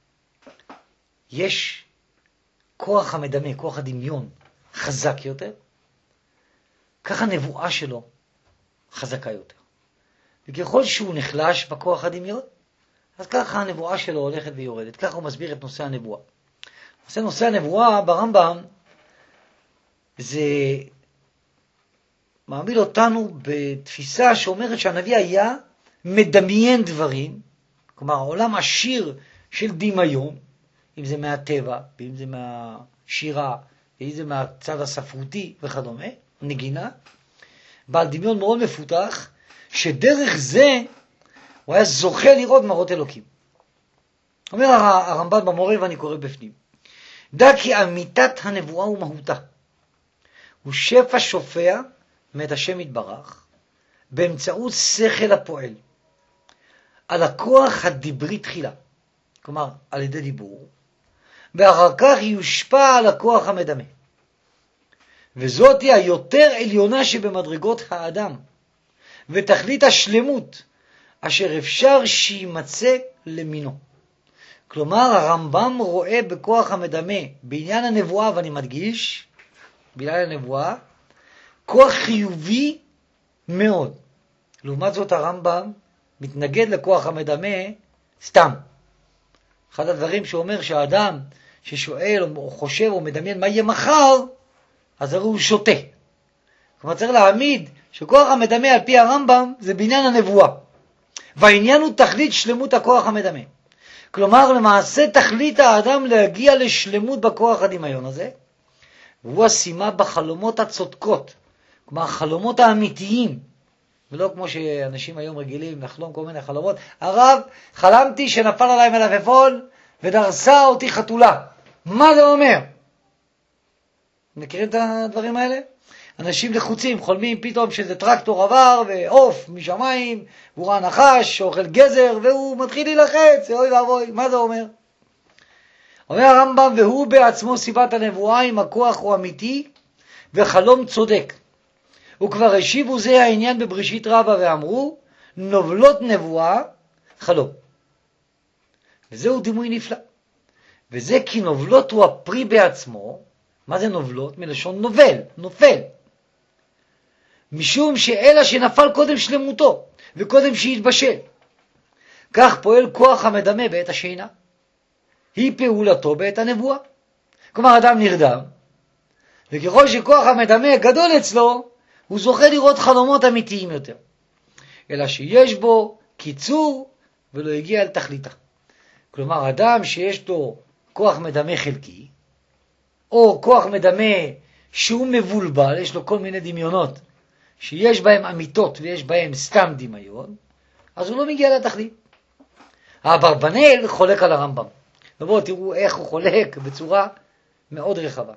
יש כוח המדמה, כוח הדמיון חזק יותר, כך הנבואה שלו חזקה יותר. וככל שהוא נחלש בכוח הדמיון, אז ככה הנבואה שלו הולכת ויורדת. ככה הוא מסביר את נושא הנבואה. נושא, נושא הנבואה ברמב"ם זה מעמיד אותנו בתפיסה שאומרת שהנביא היה מדמיין דברים, כלומר העולם עשיר של דמיון, אם זה מהטבע, ואם זה מהשירה, ואם זה מהצד הספרותי וכדומה, נגינה, בעל דמיון מאוד מפותח, שדרך זה הוא היה זוכה לראות מראות אלוקים. אומר הרמב"ם במורה, ואני קורא בפנים, דע כי אמיתת הנבואה ומהותה הוא שפע שופע מאת השם יתברך באמצעות שכל הפועל על הכוח הדברי תחילה, כלומר על ידי דיבור, ואחר כך יושפע על הכוח המדמה. וזאת היא היותר עליונה שבמדרגות האדם, ותכלית השלמות אשר אפשר שימצא למינו. כלומר הרמב"ם רואה בכוח המדמה בעניין הנבואה, ואני מדגיש, בעניין הנבואה, כוח חיובי מאוד. לעומת זאת הרמב"ם מתנגד לכוח המדמה סתם. אחד הדברים שאומר שהאדם ששואל או חושב או מדמיין מה יהיה מחר, אז הרי הוא שותה. כלומר צריך להעמיד שכוח המדמה על פי הרמב"ם זה בעניין הנבואה. והעניין הוא תכלית שלמות הכוח המדמה. כלומר למעשה תכלית האדם להגיע לשלמות בכוח הדמיון הזה, והוא השימה בחלומות הצודקות, כלומר החלומות האמיתיים, ולא כמו שאנשים היום רגילים לחלום כל מיני חלומות. הרב, חלמתי שנפל עליי מלפפון ודרסה אותי חתולה. מה זה אומר? מכירים את הדברים האלה? אנשים לחוצים, חולמים פתאום שזה טרקטור עבר ועוף משמיים, והוא ראה נחש שאוכל גזר והוא מתחיל להילחץ, אוי ואבוי, מה זה אומר? אומר הרמב"ם, והוא בעצמו סיבת הנבואה, אם הכוח הוא אמיתי וחלום צודק. וכבר השיבו זה העניין בבראשית רבה ואמרו, נובלות נבואה חלום. וזהו דימוי נפלא. וזה כי נובלות הוא הפרי בעצמו, מה זה נובלות? מלשון נובל, נופל. משום שאלה שנפל קודם שלמותו, וקודם שהתבשל. כך פועל כוח המדמה בעת השינה. היא פעולתו בעת הנבואה. כלומר, אדם נרדם, וככל שכוח המדמה גדול אצלו, הוא זוכה לראות חלומות אמיתיים יותר. אלא שיש בו קיצור ולא הגיע אל תכליתה. כלומר, אדם שיש לו כוח מדמה חלקי, או כוח מדמה שהוא מבולבל, יש לו כל מיני דמיונות, שיש בהם אמיתות ויש בהם סתם דמיון, אז הוא לא מגיע לתכלית. האברבנאל חולק על הרמב"ם. ובואו תראו איך הוא חולק בצורה מאוד רחבה.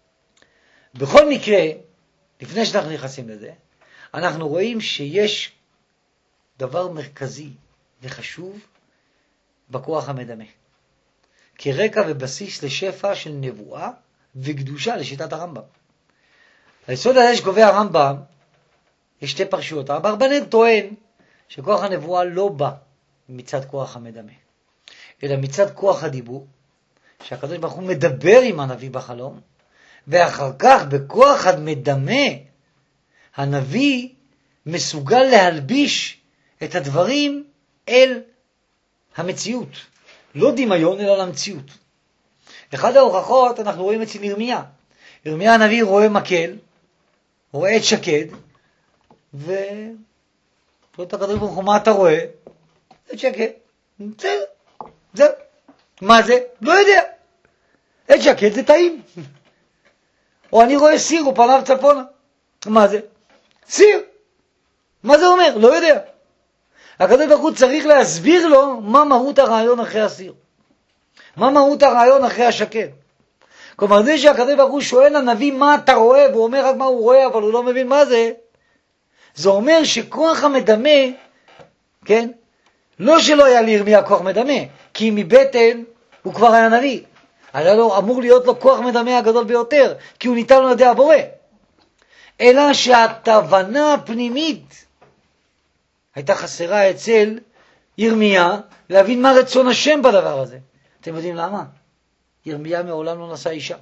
בכל מקרה, לפני שאנחנו נכנסים לזה, אנחנו רואים שיש דבר מרכזי וחשוב בכוח המדמה. כרקע ובסיס לשפע של נבואה וקדושה לשיטת הרמב"ם. היסוד הזה שקובע הרמב"ם, יש שתי פרשיות. האברבנאל טוען שכוח הנבואה לא בא מצד כוח המדמה, אלא מצד כוח הדיבור, שהקדוש ברוך הוא מדבר עם הנביא בחלום, ואחר כך בכוח המדמה, הנביא מסוגל להלביש את הדברים אל המציאות. לא דמיון, אלא למציאות. אחד ההוכחות אנחנו רואים אצל ירמיה. ירמיה הנביא רואה מקל, רואה את שקד, ושואל את הקדוש ברוך הוא, מה אתה רואה? את שקד. בסדר, זהו. מה זה? לא יודע. את שקד זה טעים. או אני רואה סיר ופניו צפונה. מה זה? סיר. מה זה אומר? לא יודע. הקדוש ברוך הוא צריך להסביר לו מה מהות הרעיון אחרי הסיר. מה מהות הרעיון אחרי השקד. כלומר, זה שהקדוש ברוך הוא שואל לנביא מה אתה רואה, והוא אומר רק מה הוא רואה, אבל הוא לא מבין מה זה, זה אומר שכוח המדמה, כן? לא שלא היה לירמיה כוח מדמה, כי מבטן הוא כבר היה נביא. היה לו, אמור להיות לו כוח מדמה הגדול ביותר, כי הוא ניתן לו על ידי הבורא. אלא שהתבנה הפנימית הייתה חסרה אצל ירמיה להבין מה רצון השם בדבר הזה. אתם יודעים למה? ירמיה מעולם לא נשא אישה.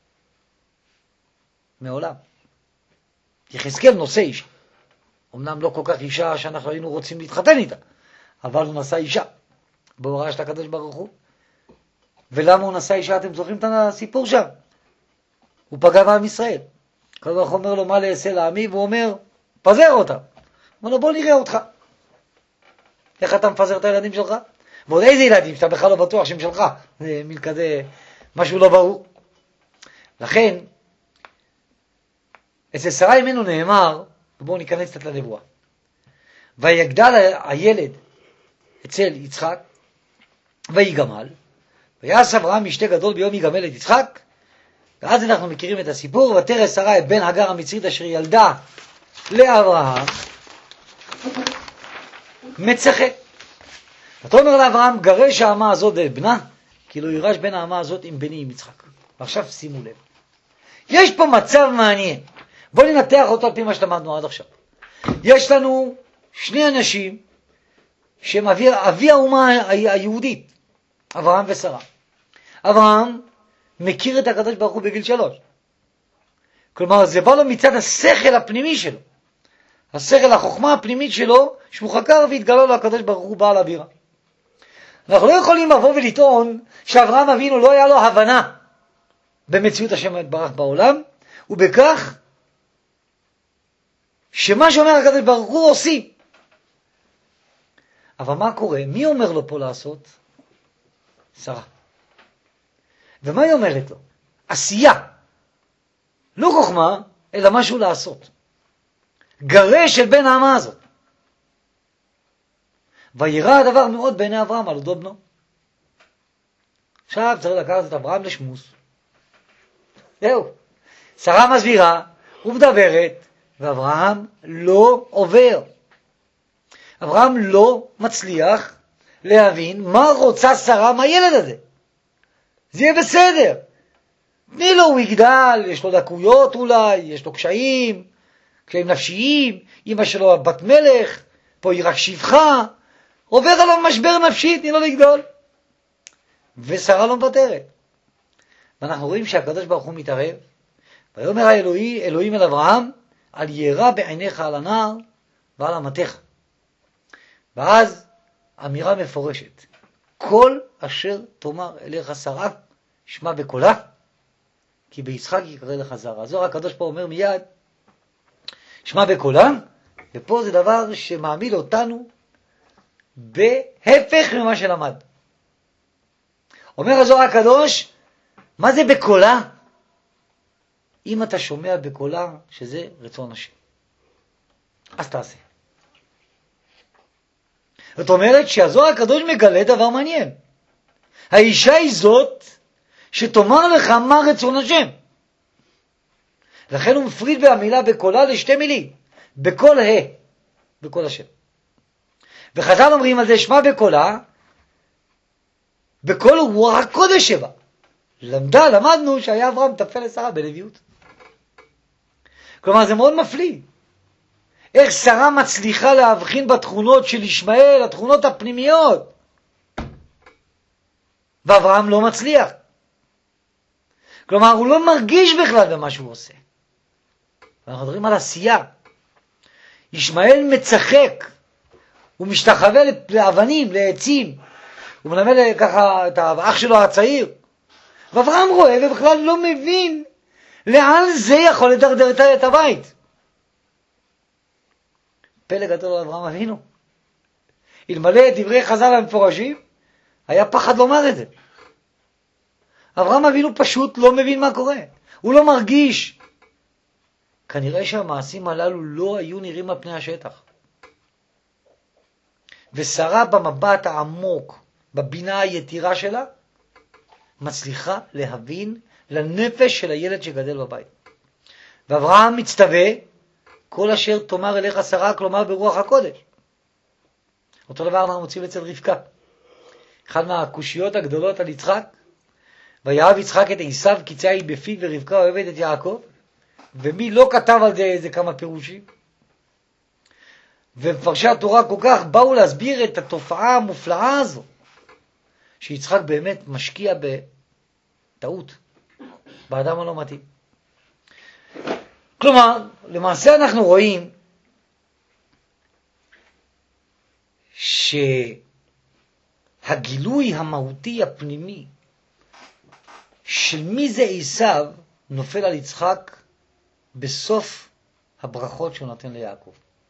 מעולם. יחזקאל נושא אישה. אמנם לא כל כך אישה שאנחנו היינו רוצים להתחתן איתה, אבל הוא נשא אישה. בהוראה של הקדוש ברוך הוא. ולמה הוא נשא אישה? אתם זוכרים את הסיפור שם? הוא פגע בעם ישראל. הקדוש ברוך הוא אומר לו מה לעשה לעמי, והוא אומר, פזר אותה. הוא אומר לו בוא נראה אותך. איך אתה מפזר את הילדים שלך? ועוד איזה ילדים שאתה בכלל לא בטוח שהם שלך. זה מין כזה, משהו לא ברור. לכן, אצל שרה אימנו נאמר, ובואו ניכנס קצת לנבואה. ויגדל הילד אצל יצחק, ויגמל, ויעש אברהם משתה גדול ביום יגמל את יצחק, ואז אנחנו מכירים את הסיפור, ותרא שרה את בן הגר המצרית אשר ילדה לאברהם, מצחק. אתה אומר לאברהם, גרש האמה הזאת בנה, כי לא ירש בין האמה הזאת עם בני עם יצחק. ועכשיו שימו לב. יש פה מצב מעניין. בואו ננתח אותו על פי מה שלמדנו עד עכשיו. יש לנו שני אנשים שהם אבי, אבי האומה היהודית, אברהם ושרה. אברהם מכיר את הקדוש ברוך הוא בגיל שלוש. כלומר, זה בא לו מצד השכל הפנימי שלו. השכל, החוכמה הפנימית שלו, שהוא חקר והתגלה לו הקדוש ברוך הוא בעל הבירה. אנחנו לא יכולים לבוא ולטעון שאברהם אבינו לא היה לו הבנה במציאות השם יתברך בעולם, ובכך שמה שאומר הקדוש ברוך הוא עושים. אבל מה קורה? מי אומר לו פה לעשות? שרה. ומה היא אומרת לו? עשייה. לא חוכמה, אלא משהו לעשות. גרש של בן האמה הזאת. וירא הדבר מאוד בעיני אברהם על אודו בנו. עכשיו צריך לקחת את אברהם לשמוס. זהו. שרה מסבירה ומדברת, ואברהם לא עובר. אברהם לא מצליח להבין מה רוצה שרה מהילד הזה. זה יהיה בסדר. תני לו, הוא יגדל, יש לו דקויות אולי, יש לו קשיים, קשיים נפשיים, אמא שלו בת מלך, פה היא רק שבחה, עובר עליו משבר נפשי, תני לו לגדול. ושרה לא מוותרת. ואנחנו רואים שהקדוש ברוך הוא מתערב, ויאמר האלוהי, אלוהים אל אברהם, אל ירא בעיניך על הנער ועל אמתך. ואז אמירה מפורשת, כל אשר תאמר אליך שרה, שמע בקולה, כי ביצחק יקרא לך זרע. הזוהר הקדוש פה אומר מיד, שמע בקולה, ופה זה דבר שמעמיד אותנו בהפך ממה שלמד. אומר הזוהר הקדוש, מה זה בקולה? אם אתה שומע בקולה שזה רצון השם, אז תעשה. זאת אומרת שהזוהר הקדוש מגלה דבר מעניין. האישה היא זאת שתאמר לך מה רצון השם. לכן הוא מפריד במילה בקולה לשתי מילים. בקול ה, בקול השם. וחז"ל אומרים על זה, שמע בקולה, בקול הוא רק קודש שבא. למדה, למדנו שהיה אברהם מטפל לשרה בלוויות. כלומר זה מאוד מפליא. איך שרה מצליחה להבחין בתכונות של ישמעאל, התכונות הפנימיות. ואברהם לא מצליח. כלומר הוא לא מרגיש בכלל במה שהוא עושה. ואנחנו מדברים על עשייה. ישמעאל מצחק, הוא משתחווה לאבנים, לעצים, הוא מלמד ככה את האח שלו הצעיר, ואברהם רואה ובכלל לא מבין לאן זה יכול לדרדר את הבית. פלא גדול על אברהם אבינו. אלמלא דברי חז"ל המפורשים, היה פחד לומר את זה. אברהם אבינו פשוט לא מבין מה קורה, הוא לא מרגיש. כנראה שהמעשים הללו לא היו נראים על פני השטח. ושרה במבט העמוק, בבינה היתירה שלה, מצליחה להבין לנפש של הילד שגדל בבית. ואברהם מצטווה, כל אשר תאמר אליך שרה, כלומר ברוח הקודש. אותו דבר אנחנו מוצאים אצל רבקה. אחד מהקושיות הגדולות על יצחק, ויאהב יצחק את עשיו כי צייה היא בפיו, ורבקה אוהבת את יעקב. ומי לא כתב על זה איזה כמה פירושים? ומפרשי התורה כל כך באו להסביר את התופעה המופלאה הזו, שיצחק באמת משקיע בטעות, באדם הלא מתאים. כלומר, למעשה אנחנו רואים שהגילוי המהותי הפנימי של מי זה עשיו נופל על יצחק בסוף הברכות שהוא נותן ליעקב.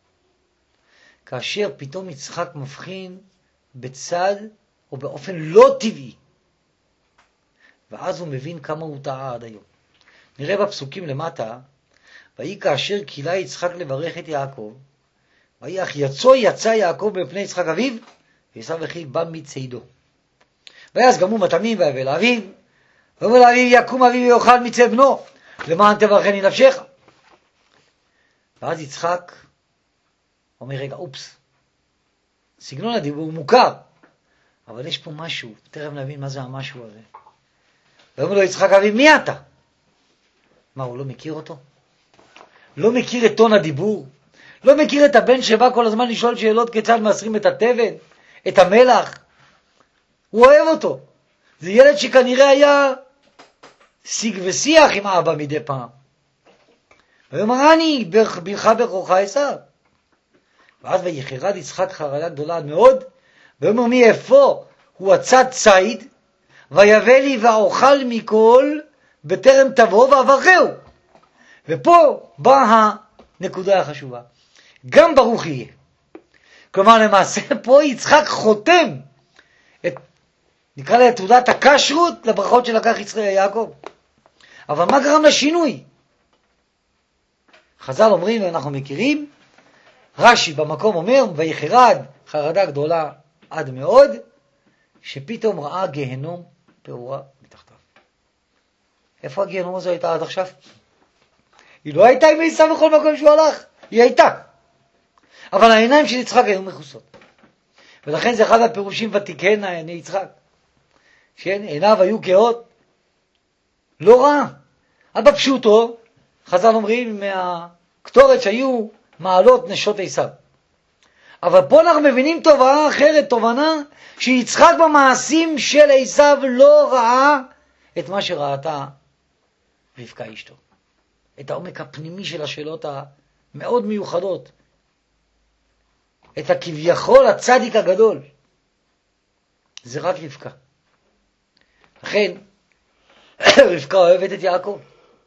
כאשר פתאום יצחק מבחין בצד או באופן לא טבעי. ואז הוא מבין כמה הוא טעה עד היום. נראה בפסוקים למטה, ויהי כאשר קילה יצחק לברך את יעקב, ויהי אך יצא יצא יעקב בפני יצחק אביו, ועשיו אחי בא מצעידו. ואז גם הוא מטמאים ויבוא לאביו, ואומר לאביו יקום אביו ויאכל מצא בנו, למען תברכני נפשך. ואז יצחק אומר, רגע, אופס, סגנון הדיבור מוכר, אבל יש פה משהו, תכף נבין מה זה המשהו הזה. ואומר לו יצחק אביו, מי אתה? מה, הוא לא מכיר אותו? לא מכיר את טון הדיבור? לא מכיר את הבן שבא כל הזמן לשאול שאלות כיצד מאסרים את התבן, את המלח? הוא אוהב אותו. זה ילד שכנראה היה שיג ושיח עם האבא מדי פעם. ואומר, אני בלך בכורך עשיו. ואז ויחרד יצחק חרדה גדולה מאוד, ואומר מי איפה הוא עצת ציד, ויבא לי ואוכל מכל בטרם תבוא ואברכהו. ופה באה הנקודה החשובה. גם ברוך יהיה. כלומר למעשה פה יצחק חותם את, נקרא לה תעודת הכשרות לברכות שלקח יצחק יעקב. אבל מה גרם לשינוי? חז"ל אומרים, ואנחנו מכירים, רש"י במקום אומר, ויחרד חרדה גדולה עד מאוד, שפתאום ראה גהנום פעורה מתחתיו. איפה הגהנום הזו הייתה עד עכשיו? היא לא הייתה עם עשיו בכל מקום שהוא הלך, היא הייתה. אבל העיניים של יצחק היו מכוסות. ולכן זה אחד הפירושים ותיקנה עיני יצחק. שעיניו היו כהות, לא רע. אבל בפשוטו, חז"ל אומרים מהכתורת שהיו מעלות נשות עשיו. אבל פה אנחנו מבינים תובנה אחרת, תובנה שיצחק במעשים של עשיו לא ראה את מה שראתה רבקה אשתו. את העומק הפנימי של השאלות המאוד מיוחדות. את הכביכול הצדיק הגדול. זה רק רבקה. לכן, רבקה אוהבת את יעקב.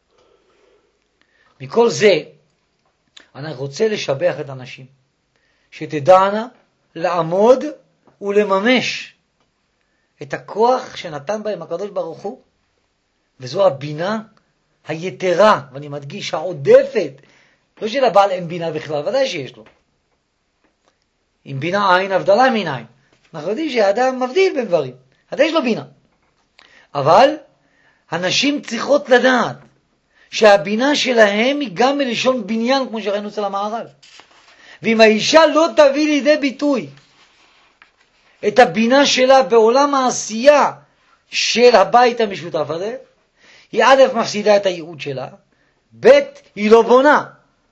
מכל זה, אני רוצה לשבח את הנשים, שתדענה לעמוד ולממש את הכוח שנתן בהם הקדוש ברוך הוא, וזו הבינה היתרה, ואני מדגיש, העודפת, לא של הבעל אין בינה בכלל, ודאי שיש לו. עם בינה עין, הבדלה מן עין. אנחנו יודעים שהאדם מבדיל בין דברים, אז יש לו בינה. אבל הנשים צריכות לדעת שהבינה שלהם היא גם מלשון בניין, כמו שראינו אצל המערב. ואם האישה לא תביא לידי ביטוי את הבינה שלה בעולם העשייה של הבית המשותף הזה, היא א' מפסידה את הייעוד שלה, ב' היא לא בונה.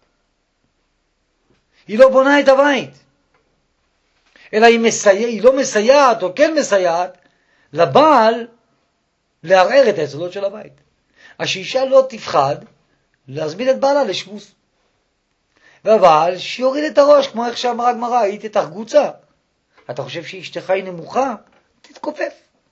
היא לא בונה את הבית. אלא היא, מסייע, היא לא מסייעת או כן מסייעת לבעל לערער את היסודות של הבית. השאישה לא תפחד להזמין את בעלה לשמוס. והבעל שיוריד את הראש, כמו איך שאמרה הגמרא, היא תתחגוצה. אתה חושב שאשתך היא נמוכה? תתכופף.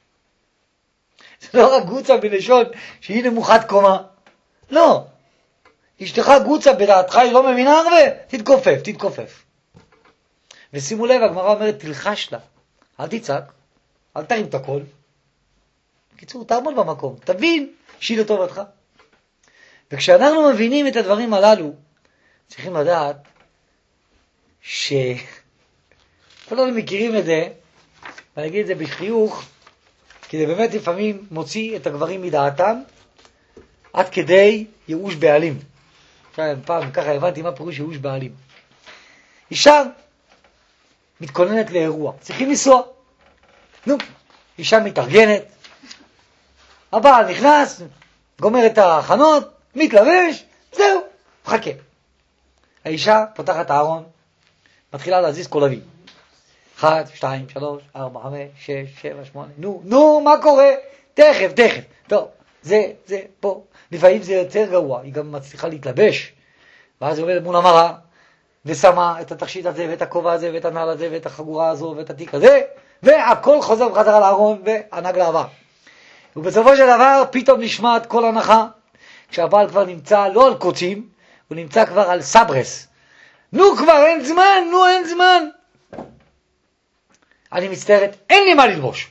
זה לא רק גוצה בלשון שהיא נמוכת קומה. לא. אשתך גוצה בדעתך, היא לא מבינה הרבה, תתכופף, תתכופף. ושימו לב, הגמרא אומרת, תלחש לה. אל תצעק, אל תרים את הכל. בקיצור, תעמוד במקום, תבין שהיא לטובתך. וכשאנחנו מבינים את הדברים הללו, צריכים לדעת ש... כולנו מכירים את זה, ואני אגיד את זה בחיוך, כי זה באמת לפעמים מוציא את הגברים מדעתם, עד כדי ייאוש בעלים. פעם ככה הבנתי מה פירוש ייאוש בעלים. אישה מתכוננת לאירוע, צריכים לנסוע. נו, אישה מתארגנת, הבעל נכנס, גומר את ההכנות, מתלבש, זהו, מחכה. האישה פותחת הארון, מתחילה להזיז קולבים. אחת, שתיים, שלוש, ארבע, חמש, שש, שבע, שמונה, נו, נו, מה קורה? תכף, תכף. טוב, זה, זה, פה. לפעמים זה יותר גרוע, היא גם מצליחה להתלבש, ואז היא עובדת מול המראה, ושמה את התכשיט הזה, ואת הכובע הזה, ואת הנעל הזה, ואת החגורה הזו, ואת התיק הזה, והכל חוזר בחזרה לארון, והנהג לעבר. ובסופו של דבר, פתאום נשמעת כל הנחה, כשהבעל כבר נמצא לא על קוצים, הוא נמצא כבר על סברס. נו כבר, אין זמן, נו אין זמן. אני מצטערת, אין לי מה ללבוש.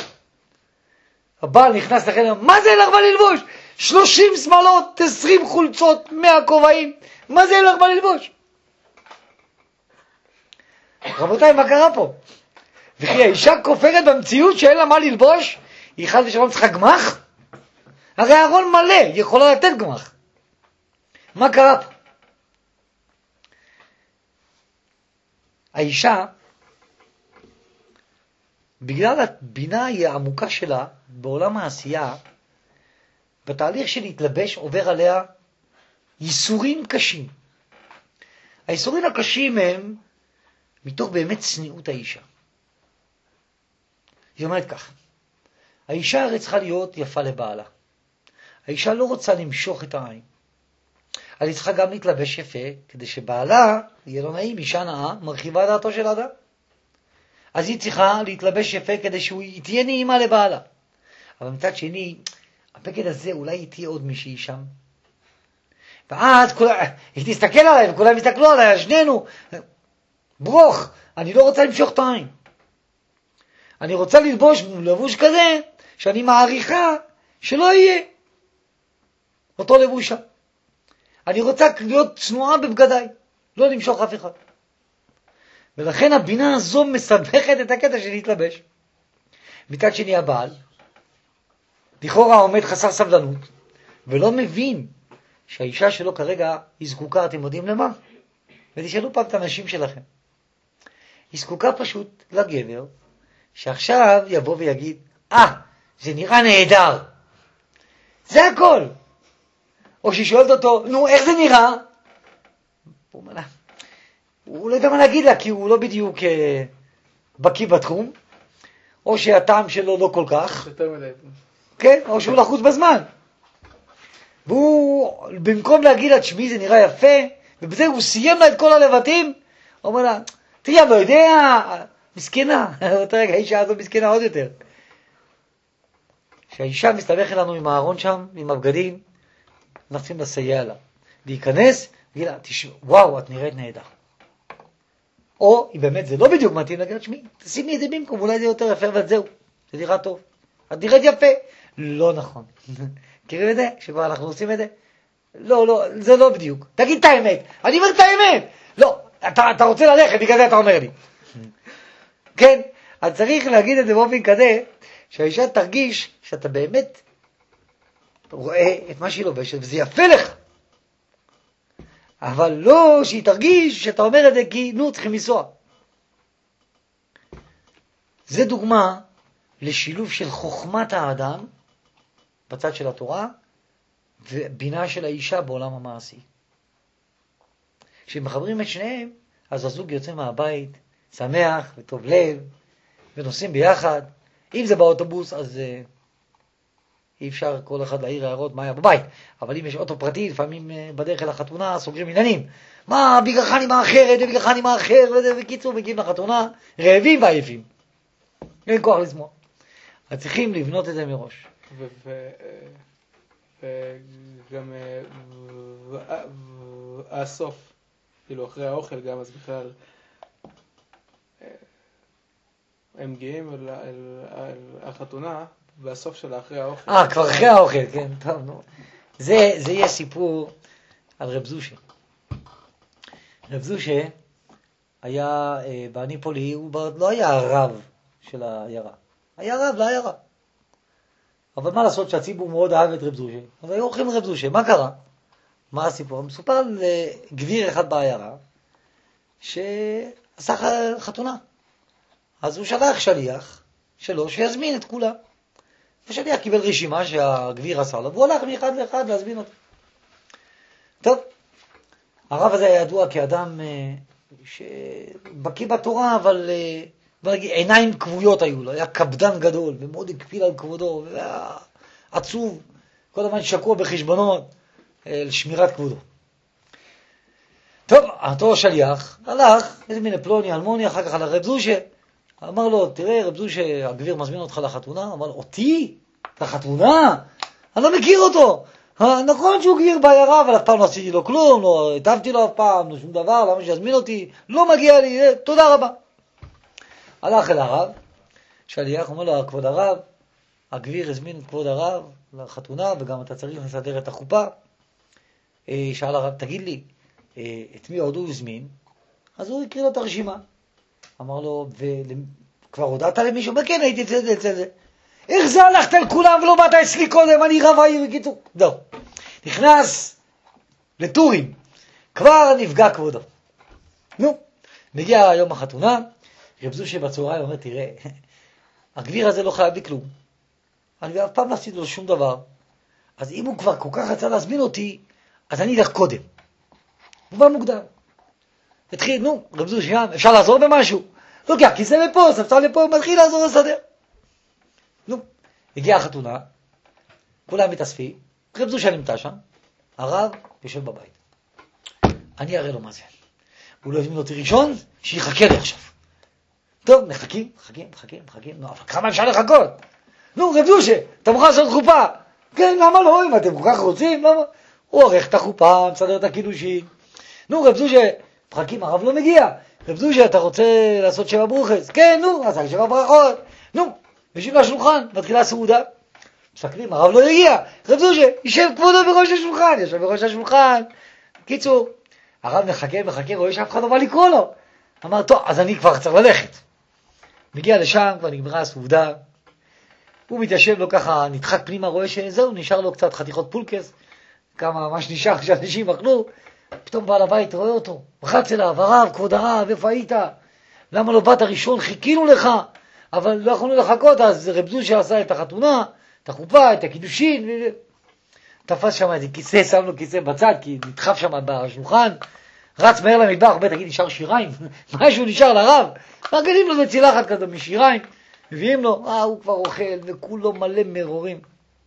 הבעל נכנס לחדר, מה זה אין לך מה ללבוש? שלושים שמלות, עשרים חולצות, מאה כובעים, מה זה אין לך מה ללבוש? רבותיי, מה קרה פה? וכי האישה כופרת במציאות שאין לה מה ללבוש, היא חד ושלום צריכה גמח? הרי הארון מלא, היא יכולה לתת גמח. מה קרה פה? האישה, בגלל הבינה העמוקה שלה בעולם העשייה, בתהליך של להתלבש עובר עליה ייסורים קשים. הייסורים הקשים הם מתוך באמת צניעות האישה. היא אומרת כך, האישה הרי צריכה להיות יפה לבעלה. האישה לא רוצה למשוך את העין. אבל היא צריכה גם להתלבש יפה, כדי שבעלה יהיה לו נעים, אישה נאה, מרחיבה דעתו של אדם. אז היא צריכה להתלבש יפה כדי שהיא תהיה נעימה לבעלה. אבל מצד שני, הבגד הזה אולי היא תהיה עוד מישהי שם. ואז כולה, היא תסתכל עליי וכולם יסתכלו עליי, שנינו. ברוך, אני לא רוצה למשוך את העין. אני רוצה ללבוש לבוש כזה, שאני מעריכה שלא יהיה אותו לבושה. אני רוצה להיות צנועה בבגדיי, לא למשוך אף אחד. ולכן הבינה הזו מסבכת את הקטע של להתלבש. מצד שני הבעל, לכאורה עומד חסר סבלנות, ולא מבין שהאישה שלו כרגע היא זקוקה, אתם יודעים למה? ותשאלו פעם את האנשים שלכם. היא זקוקה פשוט לגבר, שעכשיו יבוא ויגיד, אה, ah, זה נראה נהדר. זה הכל. או שהיא שואלת אותו, נו, איך זה נראה? הוא אומר לה, הוא לא יודע מה להגיד לה, כי הוא לא בדיוק אה, בקיא בתחום, או שהטעם שלו לא כל כך. יותר מדי. כן, או שהוא לחוץ בזמן. והוא, במקום להגיד לה, תשמעי, זה נראה יפה, ובזה הוא סיים לה את כל הלבטים, הוא אומר לה, תראי, אני לא יודע, מסכנה, אותה רגע, האישה הזו מסכנה עוד יותר. כשהאישה מסתבכת לנו עם הארון שם, עם הבגדים, אנחנו צריכים לסייע לה. להיכנס, להגיד לה, תשמע, וואו, את נראית נהדר. או, אם באמת זה לא בדיוק מתאים, להגיד לה, תשמעי, תשימי את זה במקום, אולי זה יותר יפה, אבל זהו, זה נראה טוב. את נראית יפה. לא נכון. מכירים את זה? שכבר אנחנו עושים את זה? לא, לא, זה לא בדיוק. תגיד את האמת. אני אומר את האמת. לא, אתה, אתה רוצה ללכת, בגלל זה אתה אומר לי. כן? אז צריך להגיד את זה באופן כזה, שהאישה תרגיש שאתה באמת רואה את מה שהיא לובשת, וזה יפה לך. אבל לא שהיא תרגיש שאתה אומר את זה כי, נו, צריכים לנסוע. זה דוגמה לשילוב של חוכמת האדם בצד של התורה, ובינה של האישה בעולם המעשי. כשמחברים את שניהם, אז הזוג יוצא מהבית, שמח וטוב לב, ונוסעים ביחד. אם זה באוטובוס, אז uh, אי אפשר כל אחד להעיר הערות מה היה בבית. אבל אם יש אוטו פרטי, לפעמים uh, בדרך אל החתונה סוגרים עניינים. מה, בגללך אני מאחרת, ובגללך אני מאחר, וקיצור, מגיעים לחתונה, רעבים ועייפים. אין כוח לשמוע. אז צריכים לבנות את זה מראש. וגם הסוף, כאילו אחרי האוכל גם, אז בכלל הם מגיעים אל החתונה, והסוף שלה אחרי האוכל. אה, כבר אחרי האוכל, כן, טוב, נו. זה יהיה סיפור על רב זושה. רב זושה היה באניפולי, הוא לא היה הרב של העיירה. היה רב לעיירה. אבל מה לעשות שהציבור מאוד אהב את רב זושה? אז היו הולכים לרב זושה. מה קרה? מה הסיפור? מסופר על גביר אחד בעיירה שעשה חתונה. אז הוא שלח שליח שלו שיזמין את כולם. השליח קיבל רשימה שהגביר עשה לו, והוא הלך מאחד לאחד להזמין אותו. טוב, הרב הזה היה ידוע כאדם שבקיא בתורה, אבל עיניים כבויות היו לו, היה קפדן גדול, ומאוד הקפיד על כבודו, והיה עצוב, כל הזמן שקוע בחשבונות, לשמירת כבודו. טוב, אותו שליח הלך, איזה מיני פלוני, אלמוני, אחר כך על הרב זושה, אמר לו, תראה, רב זושה, הגביר מזמין אותך לחתונה, אמר לו, אותי? לחתונה? אני לא מכיר אותו. נכון שהוא גביר בעיירה, אבל אף פעם לא עשיתי לו כלום, לא הטבתי לו אף פעם, לא שום דבר, למה שיזמין אותי? לא מגיע לי, תודה רבה. הלך אל הרב, שליח, אומר לו, כבוד הרב, הגביר הזמין את כבוד הרב לחתונה, וגם אתה צריך לסדר את החופה. שאל הרב, תגיד לי, את מי עוד הוא הזמין? אז הוא הקריא לו את הרשימה. אמר לו, וכבר הודעת למישהו? אומר, כן, הייתי אצל זה, אצל זה. איך זה הלכת אל כולם ולא באת אצלי קודם? אני רב העיר וקיצור. זהו. נכנס לטורים. כבר נפגע כבודו. נו, מגיע יום החתונה, רב זושה בצהריים אומר, תראה, הגביר הזה לא חייב לי כלום. אני אף פעם לא עשיתי לו שום דבר. אז אם הוא כבר כל כך רצה להזמין אותי, אז אני אלך קודם. הוא בא מוקדם. התחיל, נו, רב זושה, אפשר לעזור במשהו? לוקח כיסא לפה, ספסל לפה, מתחיל לעזור לסדר. נו, הגיעה החתונה, כולם מתאספים, רב זושה נמצא שם, הרב יושב בבית. אני אראה לו מה זה. הוא לא הזמין אותי ראשון, שיחכה לי עכשיו. טוב, מחכים, מחכים, מחכים, מחכים. נו, אבל כמה אפשר לחכות? נו, רב זושה, אתה מוכן לעשות חופה? כן, למה לא? אם אתם כל כך רוצים, למה? הוא עורך את החופה, מסדר את הקידושים. נו, רב זושה, מחכים, הרב לא מגיע. רב זושה, אתה רוצה לעשות שבע ברוכס? כן, נו, אז שבע ברכות. נו, יושבים לשולחן, מתחילה סעודה. מסתכלים, הרב לא יגיע. רב זושה, יישב כבודו בראש השולחן, יושב בראש השולחן. קיצור, הרב מחכה, מחכה, רואה שאף אחד לא בא לקרוא לו. אמר, טוב, אז אני כבר צריך ללכת. מגיע לשם, כבר נגמרה הסעודה. הוא מתיישב לו ככה, נדחק פנימה, רואה שזהו, נשאר לו קצת חתיכות פולקס, כמה, מה שנשאר כשאנשים אכלו. פתאום בעל הבית רואה אותו, רץ אליו, הרב, כבוד הרב, איפה היית? למה לא באת ראשון? חיכינו לך, אבל לא יכולנו לחכות. אז רב זושה עשה את החתונה, את החופה, את הקידושין, תפס שם איזה כיסא, שם לו כיסא בצד, כי נדחף שם בשולחן, רץ מהר למטבח, בטח תגיד, נשאר שיריים, משהו נשאר לרב, מגנים לו בצלחת כזה משיריים, מביאים לו, אה, הוא כבר אוכל, וכולו מלא מרורים.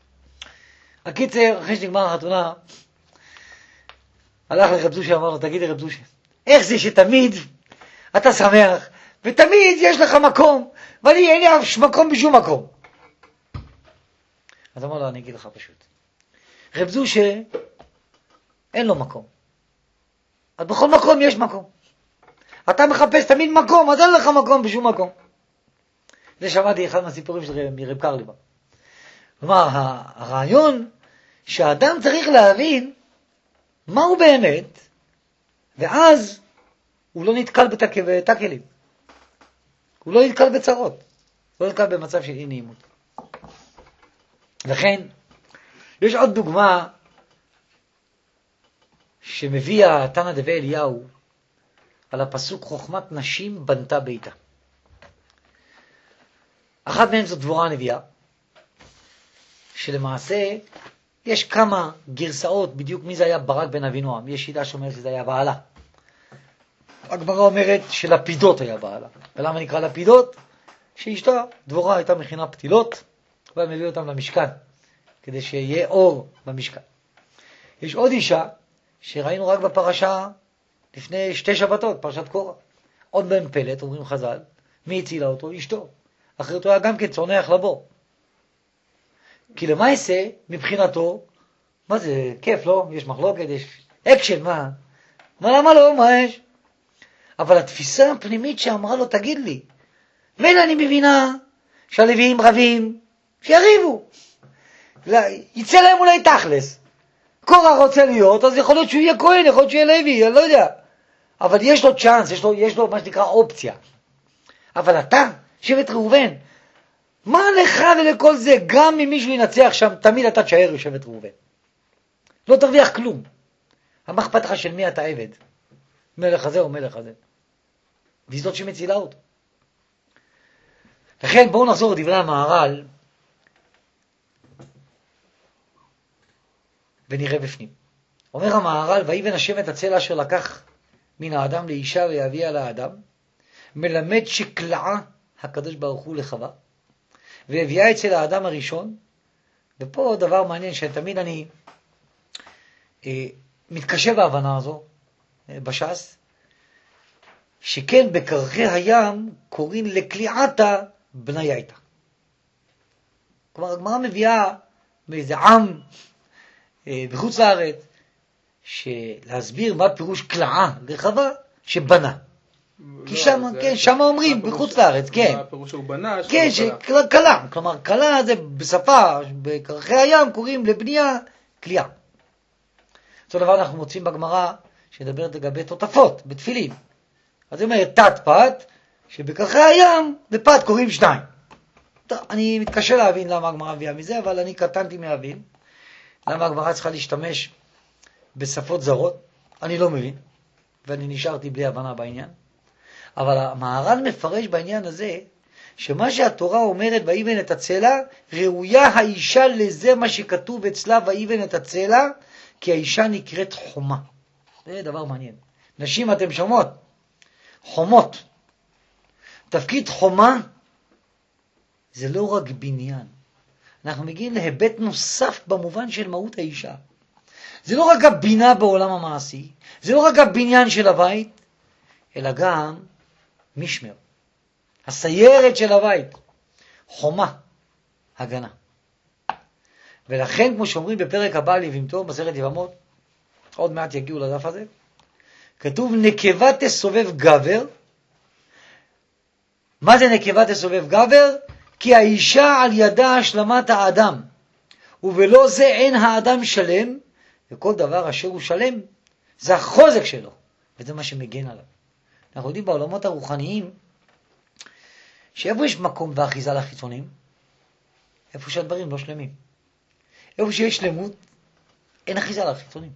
הקיצר, אחרי שנגמר החתונה, הלך לרב זושה, אמר לו, תגיד לי רב זושה, איך זה שתמיד אתה שמח, ותמיד יש לך מקום, ואני אין לי אף מקום בשום מקום. אז אמר לו, אני אגיד לך פשוט. רב זושה, אין לו מקום. אז בכל מקום יש מקום. אתה מחפש תמיד מקום, אז אין לך מקום בשום מקום. זה שמעתי אחד מהסיפורים של רב קרליבך. כלומר, הרעיון שהאדם צריך להבין מה הוא באמת, ואז הוא לא נתקל בתקלים. הוא לא נתקל בצרות. הוא לא נתקל במצב של אי נעימות. לכן, יש עוד דוגמה שמביא התנא דבי אליהו על הפסוק חוכמת נשים בנתה ביתה. אחת מהן זו דבורה הנביאה, שלמעשה יש כמה גרסאות בדיוק מי זה היה ברק בן אבינועם. יש שיטה שאומרת שזה היה בעלה. הגמרא אומרת שלפידות היה בעלה. ולמה נקרא לפידות? שאשתה דבורה הייתה מכינה פתילות, והם הביאו אותם למשכן, כדי שיהיה אור במשכן. יש עוד אישה שראינו רק בפרשה לפני שתי שבתות, פרשת קורח. עוד בן פלט, אומרים חז"ל, מי הצילה אותו? אשתו. אחרת הוא היה גם כן צונח לבור. כי למעשה, מבחינתו, מה זה, כיף, לא? יש מחלוקת, יש אקשן, מה? מה, למה לא? מה יש? אבל התפיסה הפנימית שאמרה לו, תגיד לי, מילא אני מבינה שהלוויים רבים, שיריבו. יצא להם אולי תכלס. קורח רוצה להיות, אז יכול להיות שהוא יהיה כהן, יכול להיות שהוא יהיה לוי, אני לא יודע. אבל יש לו צ'אנס, יש לו, יש לו מה שנקרא אופציה. אבל אתה, שבט ראובן, מה לך ולכל זה? גם אם מישהו ינצח שם, תמיד אתה תשאר שבט ראובן. לא תרוויח כלום. מה אכפת לך של מי אתה עבד? מלך הזה או מלך הזה? והיא זאת שמצילה אותו. לכן בואו נחזור לדברי המהר"ל, ונראה בפנים. אומר המהר"ל, ויבן השם את הצלע אשר לקח מן האדם לאישה ויביאה לאדם, מלמד שקלעה הקדוש ברוך הוא לחווה, והביאה אצל האדם הראשון. ופה דבר מעניין שתמיד אני אה, מתקשה בהבנה הזו, אה, בש"ס, שכן בקרחי הים קוראים לקליעתה בני הייתה. כלומר, הגמרא מביאה מאיזה עם אה, בחוץ לארץ, שלהסביר מה פירוש קלעה לחווה, שבנה. כי שם, כן, שם אומרים, בחוץ לארץ, כן. הפירוש הוא בנה, כן, שקלה. כלומר, קלה זה בשפה, בקרחי הים קוראים לבנייה קליעה. אותו דבר אנחנו מוצאים בגמרא, שדברת לגבי תותפות, בתפילין. אז היא אומרת, תת פת, שבקרחי הים, בפת קוראים שניים. טוב, אני מתקשה להבין למה הגמרא הביאה מזה, אבל אני קטנתי מהבין. למה הגמרא צריכה להשתמש בשפות זרות? אני לא מבין, ואני נשארתי בלי הבנה בעניין. אבל המהר"ל מפרש בעניין הזה, שמה שהתורה אומרת, ויבן את הצלע, ראויה האישה לזה מה שכתוב אצלה, ויבן את הצלע, כי האישה נקראת חומה. זה דבר מעניין. נשים, אתם שומעות? חומות. תפקיד חומה, זה לא רק בניין. אנחנו מגיעים להיבט נוסף במובן של מהות האישה. זה לא רק הבינה בעולם המעשי, זה לא רק הבניין של הבית, אלא גם משמר, הסיירת של הבית, חומה, הגנה. ולכן, כמו שאומרים בפרק הבא לבהמתו, מסכת יבמות, עוד מעט יגיעו לדף הזה, כתוב נקבה תסובב גבר. מה זה נקבה תסובב גבר? כי האישה על ידה השלמת האדם, ובלא זה אין האדם שלם, וכל דבר אשר הוא שלם, זה החוזק שלו, וזה מה שמגן עליו. אנחנו יודעים בעולמות הרוחניים, שאיפה יש מקום ואחיזה לחיצונים? איפה שהדברים לא שלמים. איפה שיש שלמות, אין אחיזה לחיצונים.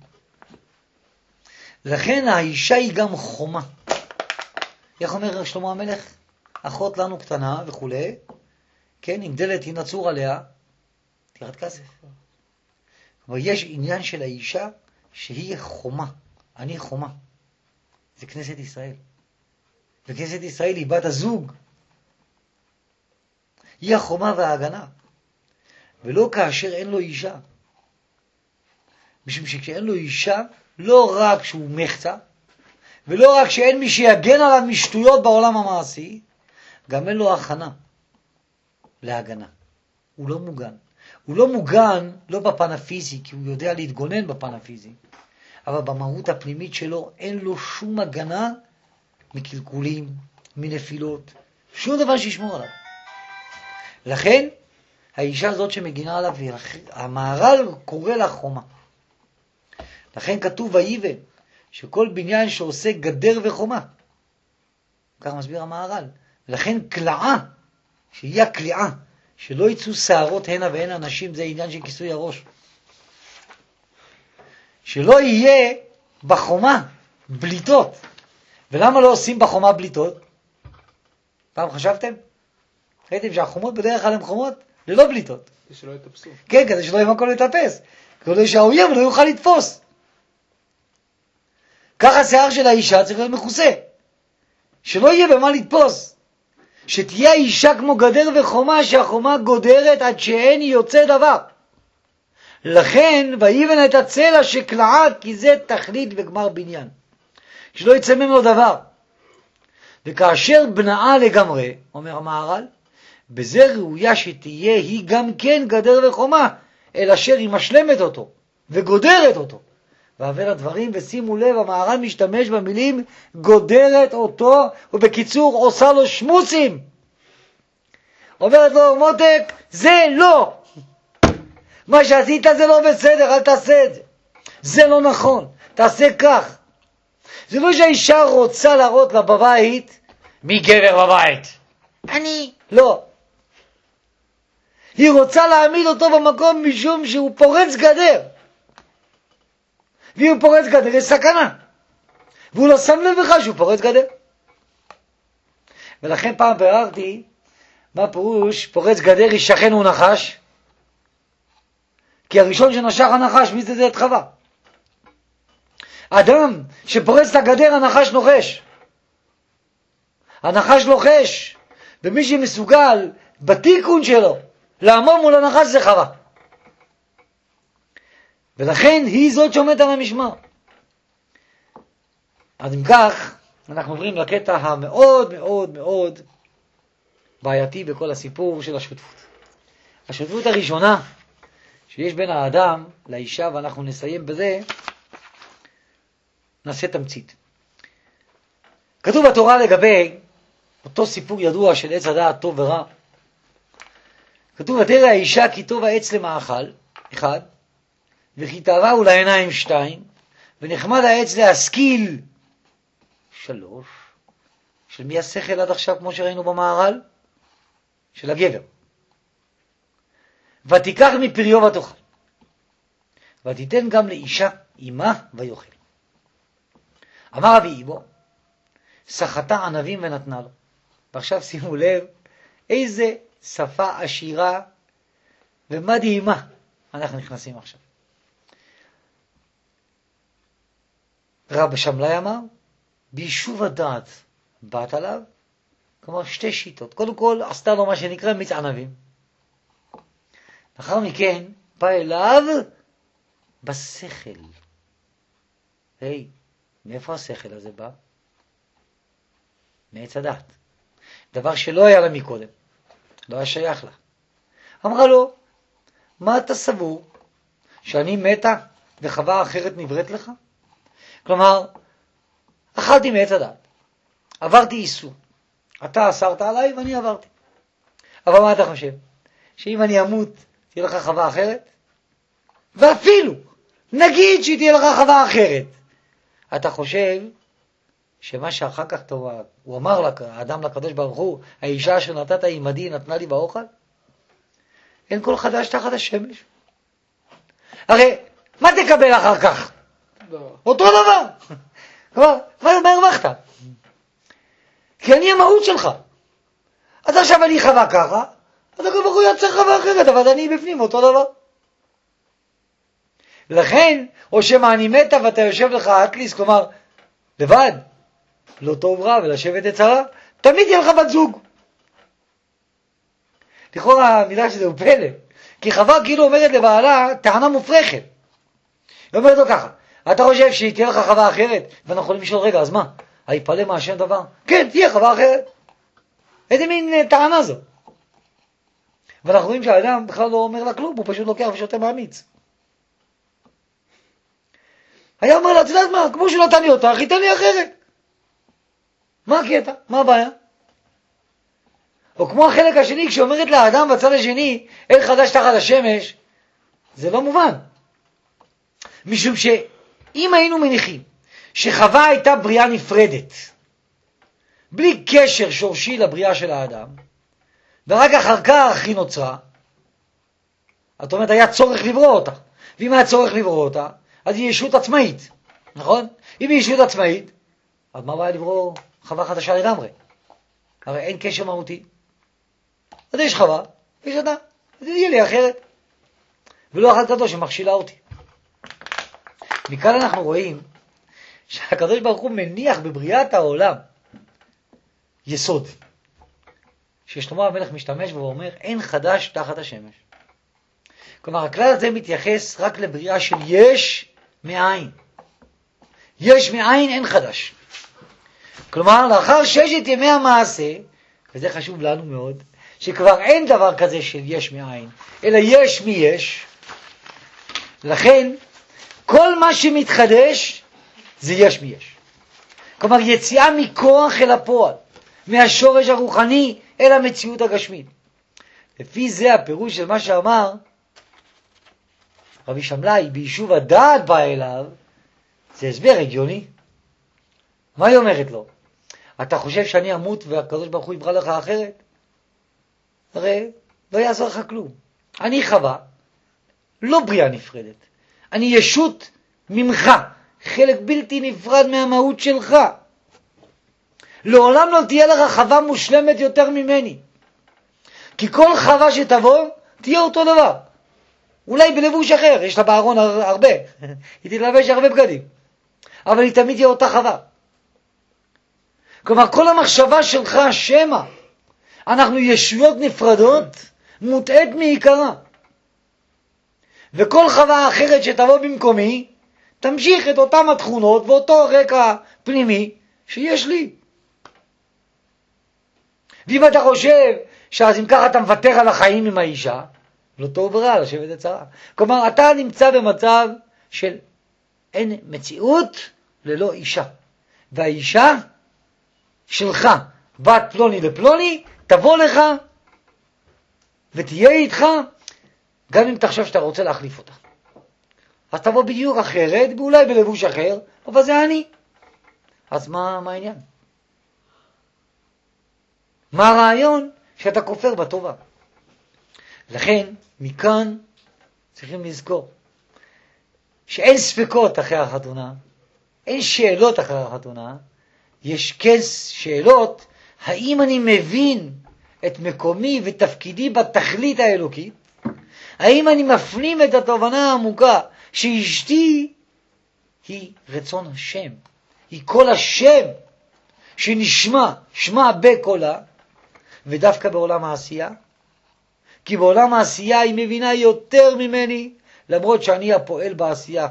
לכן האישה היא גם חומה. איך אומר שלמה המלך? אחות לנו קטנה וכו', כן, עם דלת ינצור עליה, תירת כסף. אבל יש עניין של האישה שהיא חומה. אני חומה. זה כנסת ישראל. וכנסת ישראל היא בת הזוג. היא החומה וההגנה. ולא כאשר אין לו אישה. משום שכשאין לו אישה, לא רק שהוא מחצה, ולא רק שאין מי שיגן עליו משטויות בעולם המעשי, גם אין לו הכנה להגנה. הוא לא מוגן. הוא לא מוגן לא בפן הפיזי, כי הוא יודע להתגונן בפן הפיזי, אבל במהות הפנימית שלו אין לו שום הגנה מקלקולים, מנפילות, שום דבר שישמור עליו. לכן, האישה הזאת שמגינה עליו, המהר"ל קורא לה חומה. לכן כתוב ויבן, שכל בניין שעושה גדר וחומה, כך מסביר המהר"ל. ולכן קלעה, שהיא הקליעה, שלא יצאו שערות הנה והנה אנשים, זה עניין של כיסוי הראש. שלא יהיה בחומה בליטות. ולמה לא עושים בחומה בליטות? פעם חשבתם? ראיתם שהחומות בדרך כלל הן חומות ללא בליטות. כדי שלא יתפסו. כן, כדי שלא יהיה מקום לטפס. כדי שהאויב לא יוכל לתפוס. ככה השיער של האישה צריך להיות מכוסה. שלא יהיה במה לתפוס. שתהיה האישה כמו גדר וחומה, שהחומה גודרת עד שאין יוצא דבר. לכן, ויבן את הצלע שקלעה, כי זה תכלית וגמר בניין. שלא יצא ממנו דבר. וכאשר בנאה לגמרי, אומר המהר"ל, בזה ראויה שתהיה היא גם כן גדר וחומה, אל אשר היא משלמת אותו, וגודרת אותו. ועבר הדברים, ושימו לב, המהר"ל משתמש במילים גודרת אותו, ובקיצור עושה לו שמוצים. אומרת לו, מותק, זה לא. מה שעשית זה לא בסדר, אל תעשה את זה. זה לא נכון, תעשה כך. זה לא שהאישה רוצה להראות לה בבית, מי גבר בבית? אני. לא. היא רוצה להעמיד אותו במקום משום שהוא פורץ גדר. ואם הוא פורץ גדר, יש סכנה. והוא לא שם לב בכלל שהוא פורץ גדר. ולכן פעם ביררתי, מה פירוש פורץ גדר ישכן הוא נחש? כי הראשון שנשך הנחש, מי זה זה את חווה? אדם שפורץ את הגדר, הנחש נוחש. הנחש לוחש. ומי שמסוגל בתיקון שלו לעמוד מול הנחש זה חווה. ולכן היא זאת שעומדת על המשמר. אז אם כך, אנחנו עוברים לקטע המאוד מאוד מאוד בעייתי בכל הסיפור של השותפות. השותפות הראשונה שיש בין האדם לאישה, ואנחנו נסיים בזה, נעשה תמצית. כתוב בתורה לגבי אותו סיפור ידוע של עץ הדעת טוב ורע. כתוב ותרא האישה כי טוב העץ למאכל, אחד, וכי תאווה לעיניים, שתיים, ונחמד העץ להשכיל, שלוש. של מי השכל עד עכשיו כמו שראינו במהר"ל? של הגבר. ותיקח מפריו ותאכל, ותיתן גם לאישה אמה ויאכל. אמר רבי איבו, סחטה ענבים ונתנה לו. ועכשיו שימו לב איזה שפה עשירה ומדהימה אנחנו נכנסים עכשיו. רב שמלאי אמר, ביישוב הדעת באת עליו, כלומר שתי שיטות. קודם כל עשתה לו מה שנקרא מיץ ענבים. לאחר מכן בא אליו בשכל. היי, מאיפה השכל הזה בא? מעץ הדעת. דבר שלא היה לה מקודם. לא היה שייך לה. אמרה לו, מה אתה סבור? שאני מתה וחווה אחרת נבראת לך? כלומר, אכלתי מעץ הדעת. עברתי איסור. אתה אסרת עליי ואני עברתי. אבל מה אתה חושב? שאם אני אמות, תהיה לך חווה אחרת? ואפילו, נגיד שתהיה לך חווה אחרת. אתה חושב שמה שאחר כך טוב, הוא אמר לה, האדם לקדוש ברוך הוא, האישה שנתת עמדי נתנה לי באוכל? אין כל חדש תחת השמש. הרי, מה תקבל אחר כך? לא. אותו דבר. כלומר, מה הרווחת? כי אני המהות שלך. אז עכשיו אני חווה ככה, אז הקדוש ברוך הוא יוצר חווה אחרת, אבל אני בפנים אותו דבר. לכן, או שמה אני מתה ואתה יושב לך אטליס, כלומר, לבד, לא טוב רע ולשבת את צרה, תמיד יהיה לך בת זוג. לכאורה המילה שזה הוא פלא, כי חווה כאילו אומרת לבעלה טענה מופרכת. היא אומרת לו ככה, אתה חושב שהיא תהיה לך חווה אחרת? ואנחנו יכולים לשאול, רגע, אז מה? היפלא מהשם דבר? כן, תהיה חווה אחרת. איזה מין טענה זו? ואנחנו רואים שהאדם בכלל לא אומר לה כלום, הוא פשוט לוקח ושותה מהמיץ. היה אומר לה, את יודעת מה, כמו שהוא נתן לי אותך, ייתן לי אחרת. מה הקטע? מה הבעיה? או כמו החלק השני, כשאומרת לאדם בצד השני, אין חדש תחת השמש, זה לא מובן. משום שאם היינו מניחים שחווה הייתה בריאה נפרדת, בלי קשר שורשי לבריאה של האדם, ורק אחר כך היא נוצרה, את אומרת, היה צורך לברוא אותה. ואם היה צורך לברוא אותה, אז היא ישות עצמאית, נכון? אם היא ישות עצמאית, אז מה בעיה לברוא חווה חדשה לגמרי? הרי אין קשר מהותי. אז יש חווה, יש אדם, אז יהיה לי אחרת. ולא אחת קדוש שמכשילה אותי. מכאן אנחנו רואים שהקדוש ברוך הוא מניח בבריאת העולם יסוד. ששלמה המלך משתמש בו ואומר, אין חדש תחת השמש. כלומר, הכלל הזה מתייחס רק לבריאה של יש מאין. יש מאין, אין חדש. כלומר, לאחר ששת ימי המעשה, וזה חשוב לנו מאוד, שכבר אין דבר כזה של יש מאין, אלא יש מי יש. לכן, כל מה שמתחדש, זה יש מי יש. כלומר, יציאה מכוח אל הפועל, מהשורש הרוחני אל המציאות הגשמית. לפי זה הפירוש של מה שאמר רבי שמלאי, ביישוב הדעת בא אליו, זה הסבר הגיוני. מה היא אומרת לו? אתה חושב שאני אמות והקדוש ברוך הוא יברא לך אחרת? הרי לא יעזור לך כלום. אני חווה, לא בריאה נפרדת. אני ישות ממך, חלק בלתי נפרד מהמהות שלך. לעולם לא תהיה לך חווה מושלמת יותר ממני. כי כל חווה שתבוא, תהיה אותו דבר. אולי בלבוש אחר, יש לה בארון הרבה. היא תלבש הרבה בגדים. אבל היא תמיד תהיה אותה חווה. כלומר, כל המחשבה שלך שמה. אנחנו ישויות נפרדות, מוטעת מעיקרה. וכל חווה אחרת שתבוא במקומי, תמשיך את אותם התכונות ואותו רקע פנימי שיש לי. ואם אתה חושב שאז אם ככה אתה מוותר על החיים עם האישה, לא טוב ורע לשבת אצרה. כלומר, אתה נמצא במצב של אין מציאות ללא אישה. והאישה שלך, בת פלוני לפלוני, תבוא לך ותהיה איתך, גם אם תחשוב שאתה רוצה להחליף אותה. אז תבוא בדיוק אחרת, ואולי בלבוש אחר, אבל זה אני. אז מה, מה העניין? מה הרעיון? שאתה כופר בטובה. לכן, מכאן צריכים לזכור שאין ספקות אחרי החתונה, אין שאלות אחרי החתונה, יש כן שאלות, האם אני מבין את מקומי ותפקידי בתכלית האלוקית? האם אני מפנים את התובנה העמוקה שאשתי היא רצון השם, היא כל השם שנשמע, שמע בקולה, ודווקא בעולם העשייה? כי בעולם העשייה היא מבינה יותר ממני, למרות שאני הפועל בעשייה.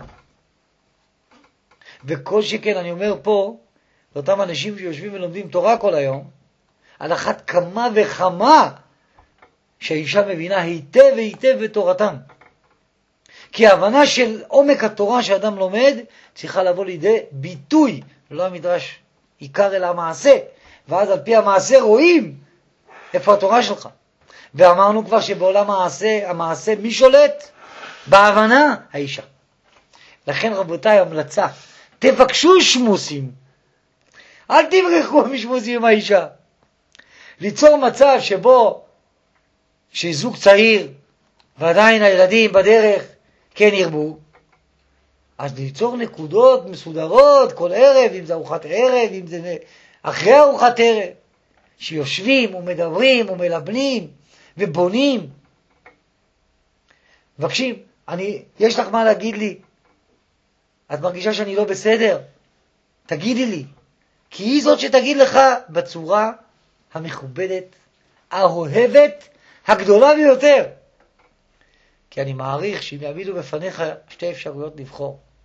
וכל שכן אני אומר פה, לאותם אנשים שיושבים ולומדים תורה כל היום, על אחת כמה וכמה שהאישה מבינה היטב והיטב בתורתם. כי ההבנה של עומק התורה שאדם לומד צריכה לבוא לידי ביטוי, לא המדרש עיקר אלא המעשה, ואז על פי המעשה רואים איפה התורה שלך. ואמרנו כבר שבעולם המעשה, המעשה מי שולט? בהבנה האישה. לכן רבותיי, המלצה, תבקשו שמוסים, אל תברחו משמוסים עם האישה. ליצור מצב שבו שזוג צעיר ועדיין הילדים בדרך כן ירבו, אז ליצור נקודות מסודרות כל ערב, אם זה ארוחת ערב, אם זה אחרי ארוחת ערב, שיושבים ומדברים ומלבנים ובונים. מבקשים, אני, יש לך מה להגיד לי? את מרגישה שאני לא בסדר? תגידי לי. כי היא זאת שתגיד לך בצורה המכובדת, האוהבת, הגדולה ביותר. כי אני מעריך שאם יעמידו בפניך שתי אפשרויות לבחור,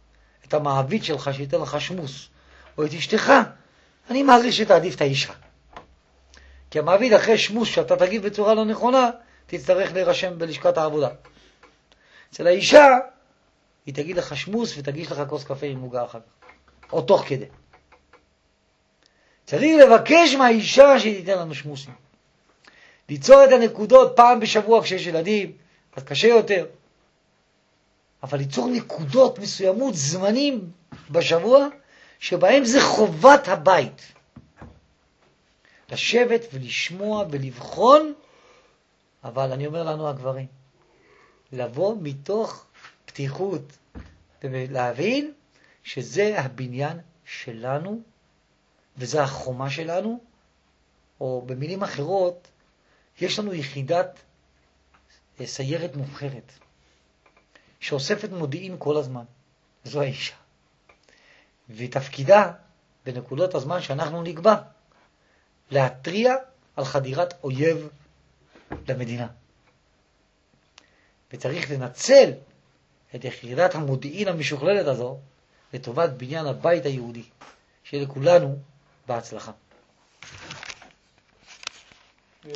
את המעביד שלך שייתן לך שמוס, או את אשתך, אני מעריך שתעדיף את האישה. כי המעביד אחרי שמוס שאתה תגיב בצורה לא נכונה, תצטרך להירשם בלשכת העבודה. אצל האישה, היא תגיד לך שמוס ותגיש לך כוס קפה עם מוגה אחר כך, או תוך כדי. צריך לבקש מהאישה שתיתן לנו שמוסים. ליצור את הנקודות פעם בשבוע כשיש ילדים, אז קשה יותר. אבל ליצור נקודות מסוימות, זמנים בשבוע, שבהם זה חובת הבית. לשבת ולשמוע ולבחון, אבל אני אומר לנו הגברים, לבוא מתוך פתיחות, ולהבין שזה הבניין שלנו, וזה החומה שלנו, או במילים אחרות, יש לנו יחידת סיירת מובחרת, שאוספת מודיעין כל הזמן. זו האישה. ותפקידה בנקודות הזמן שאנחנו נקבע, להתריע על חדירת אויב למדינה. וצריך לנצל את יחידת המודיעין המשוכללת הזו, לטובת בניין הבית היהודי, שיהיה לכולנו בהצלחה.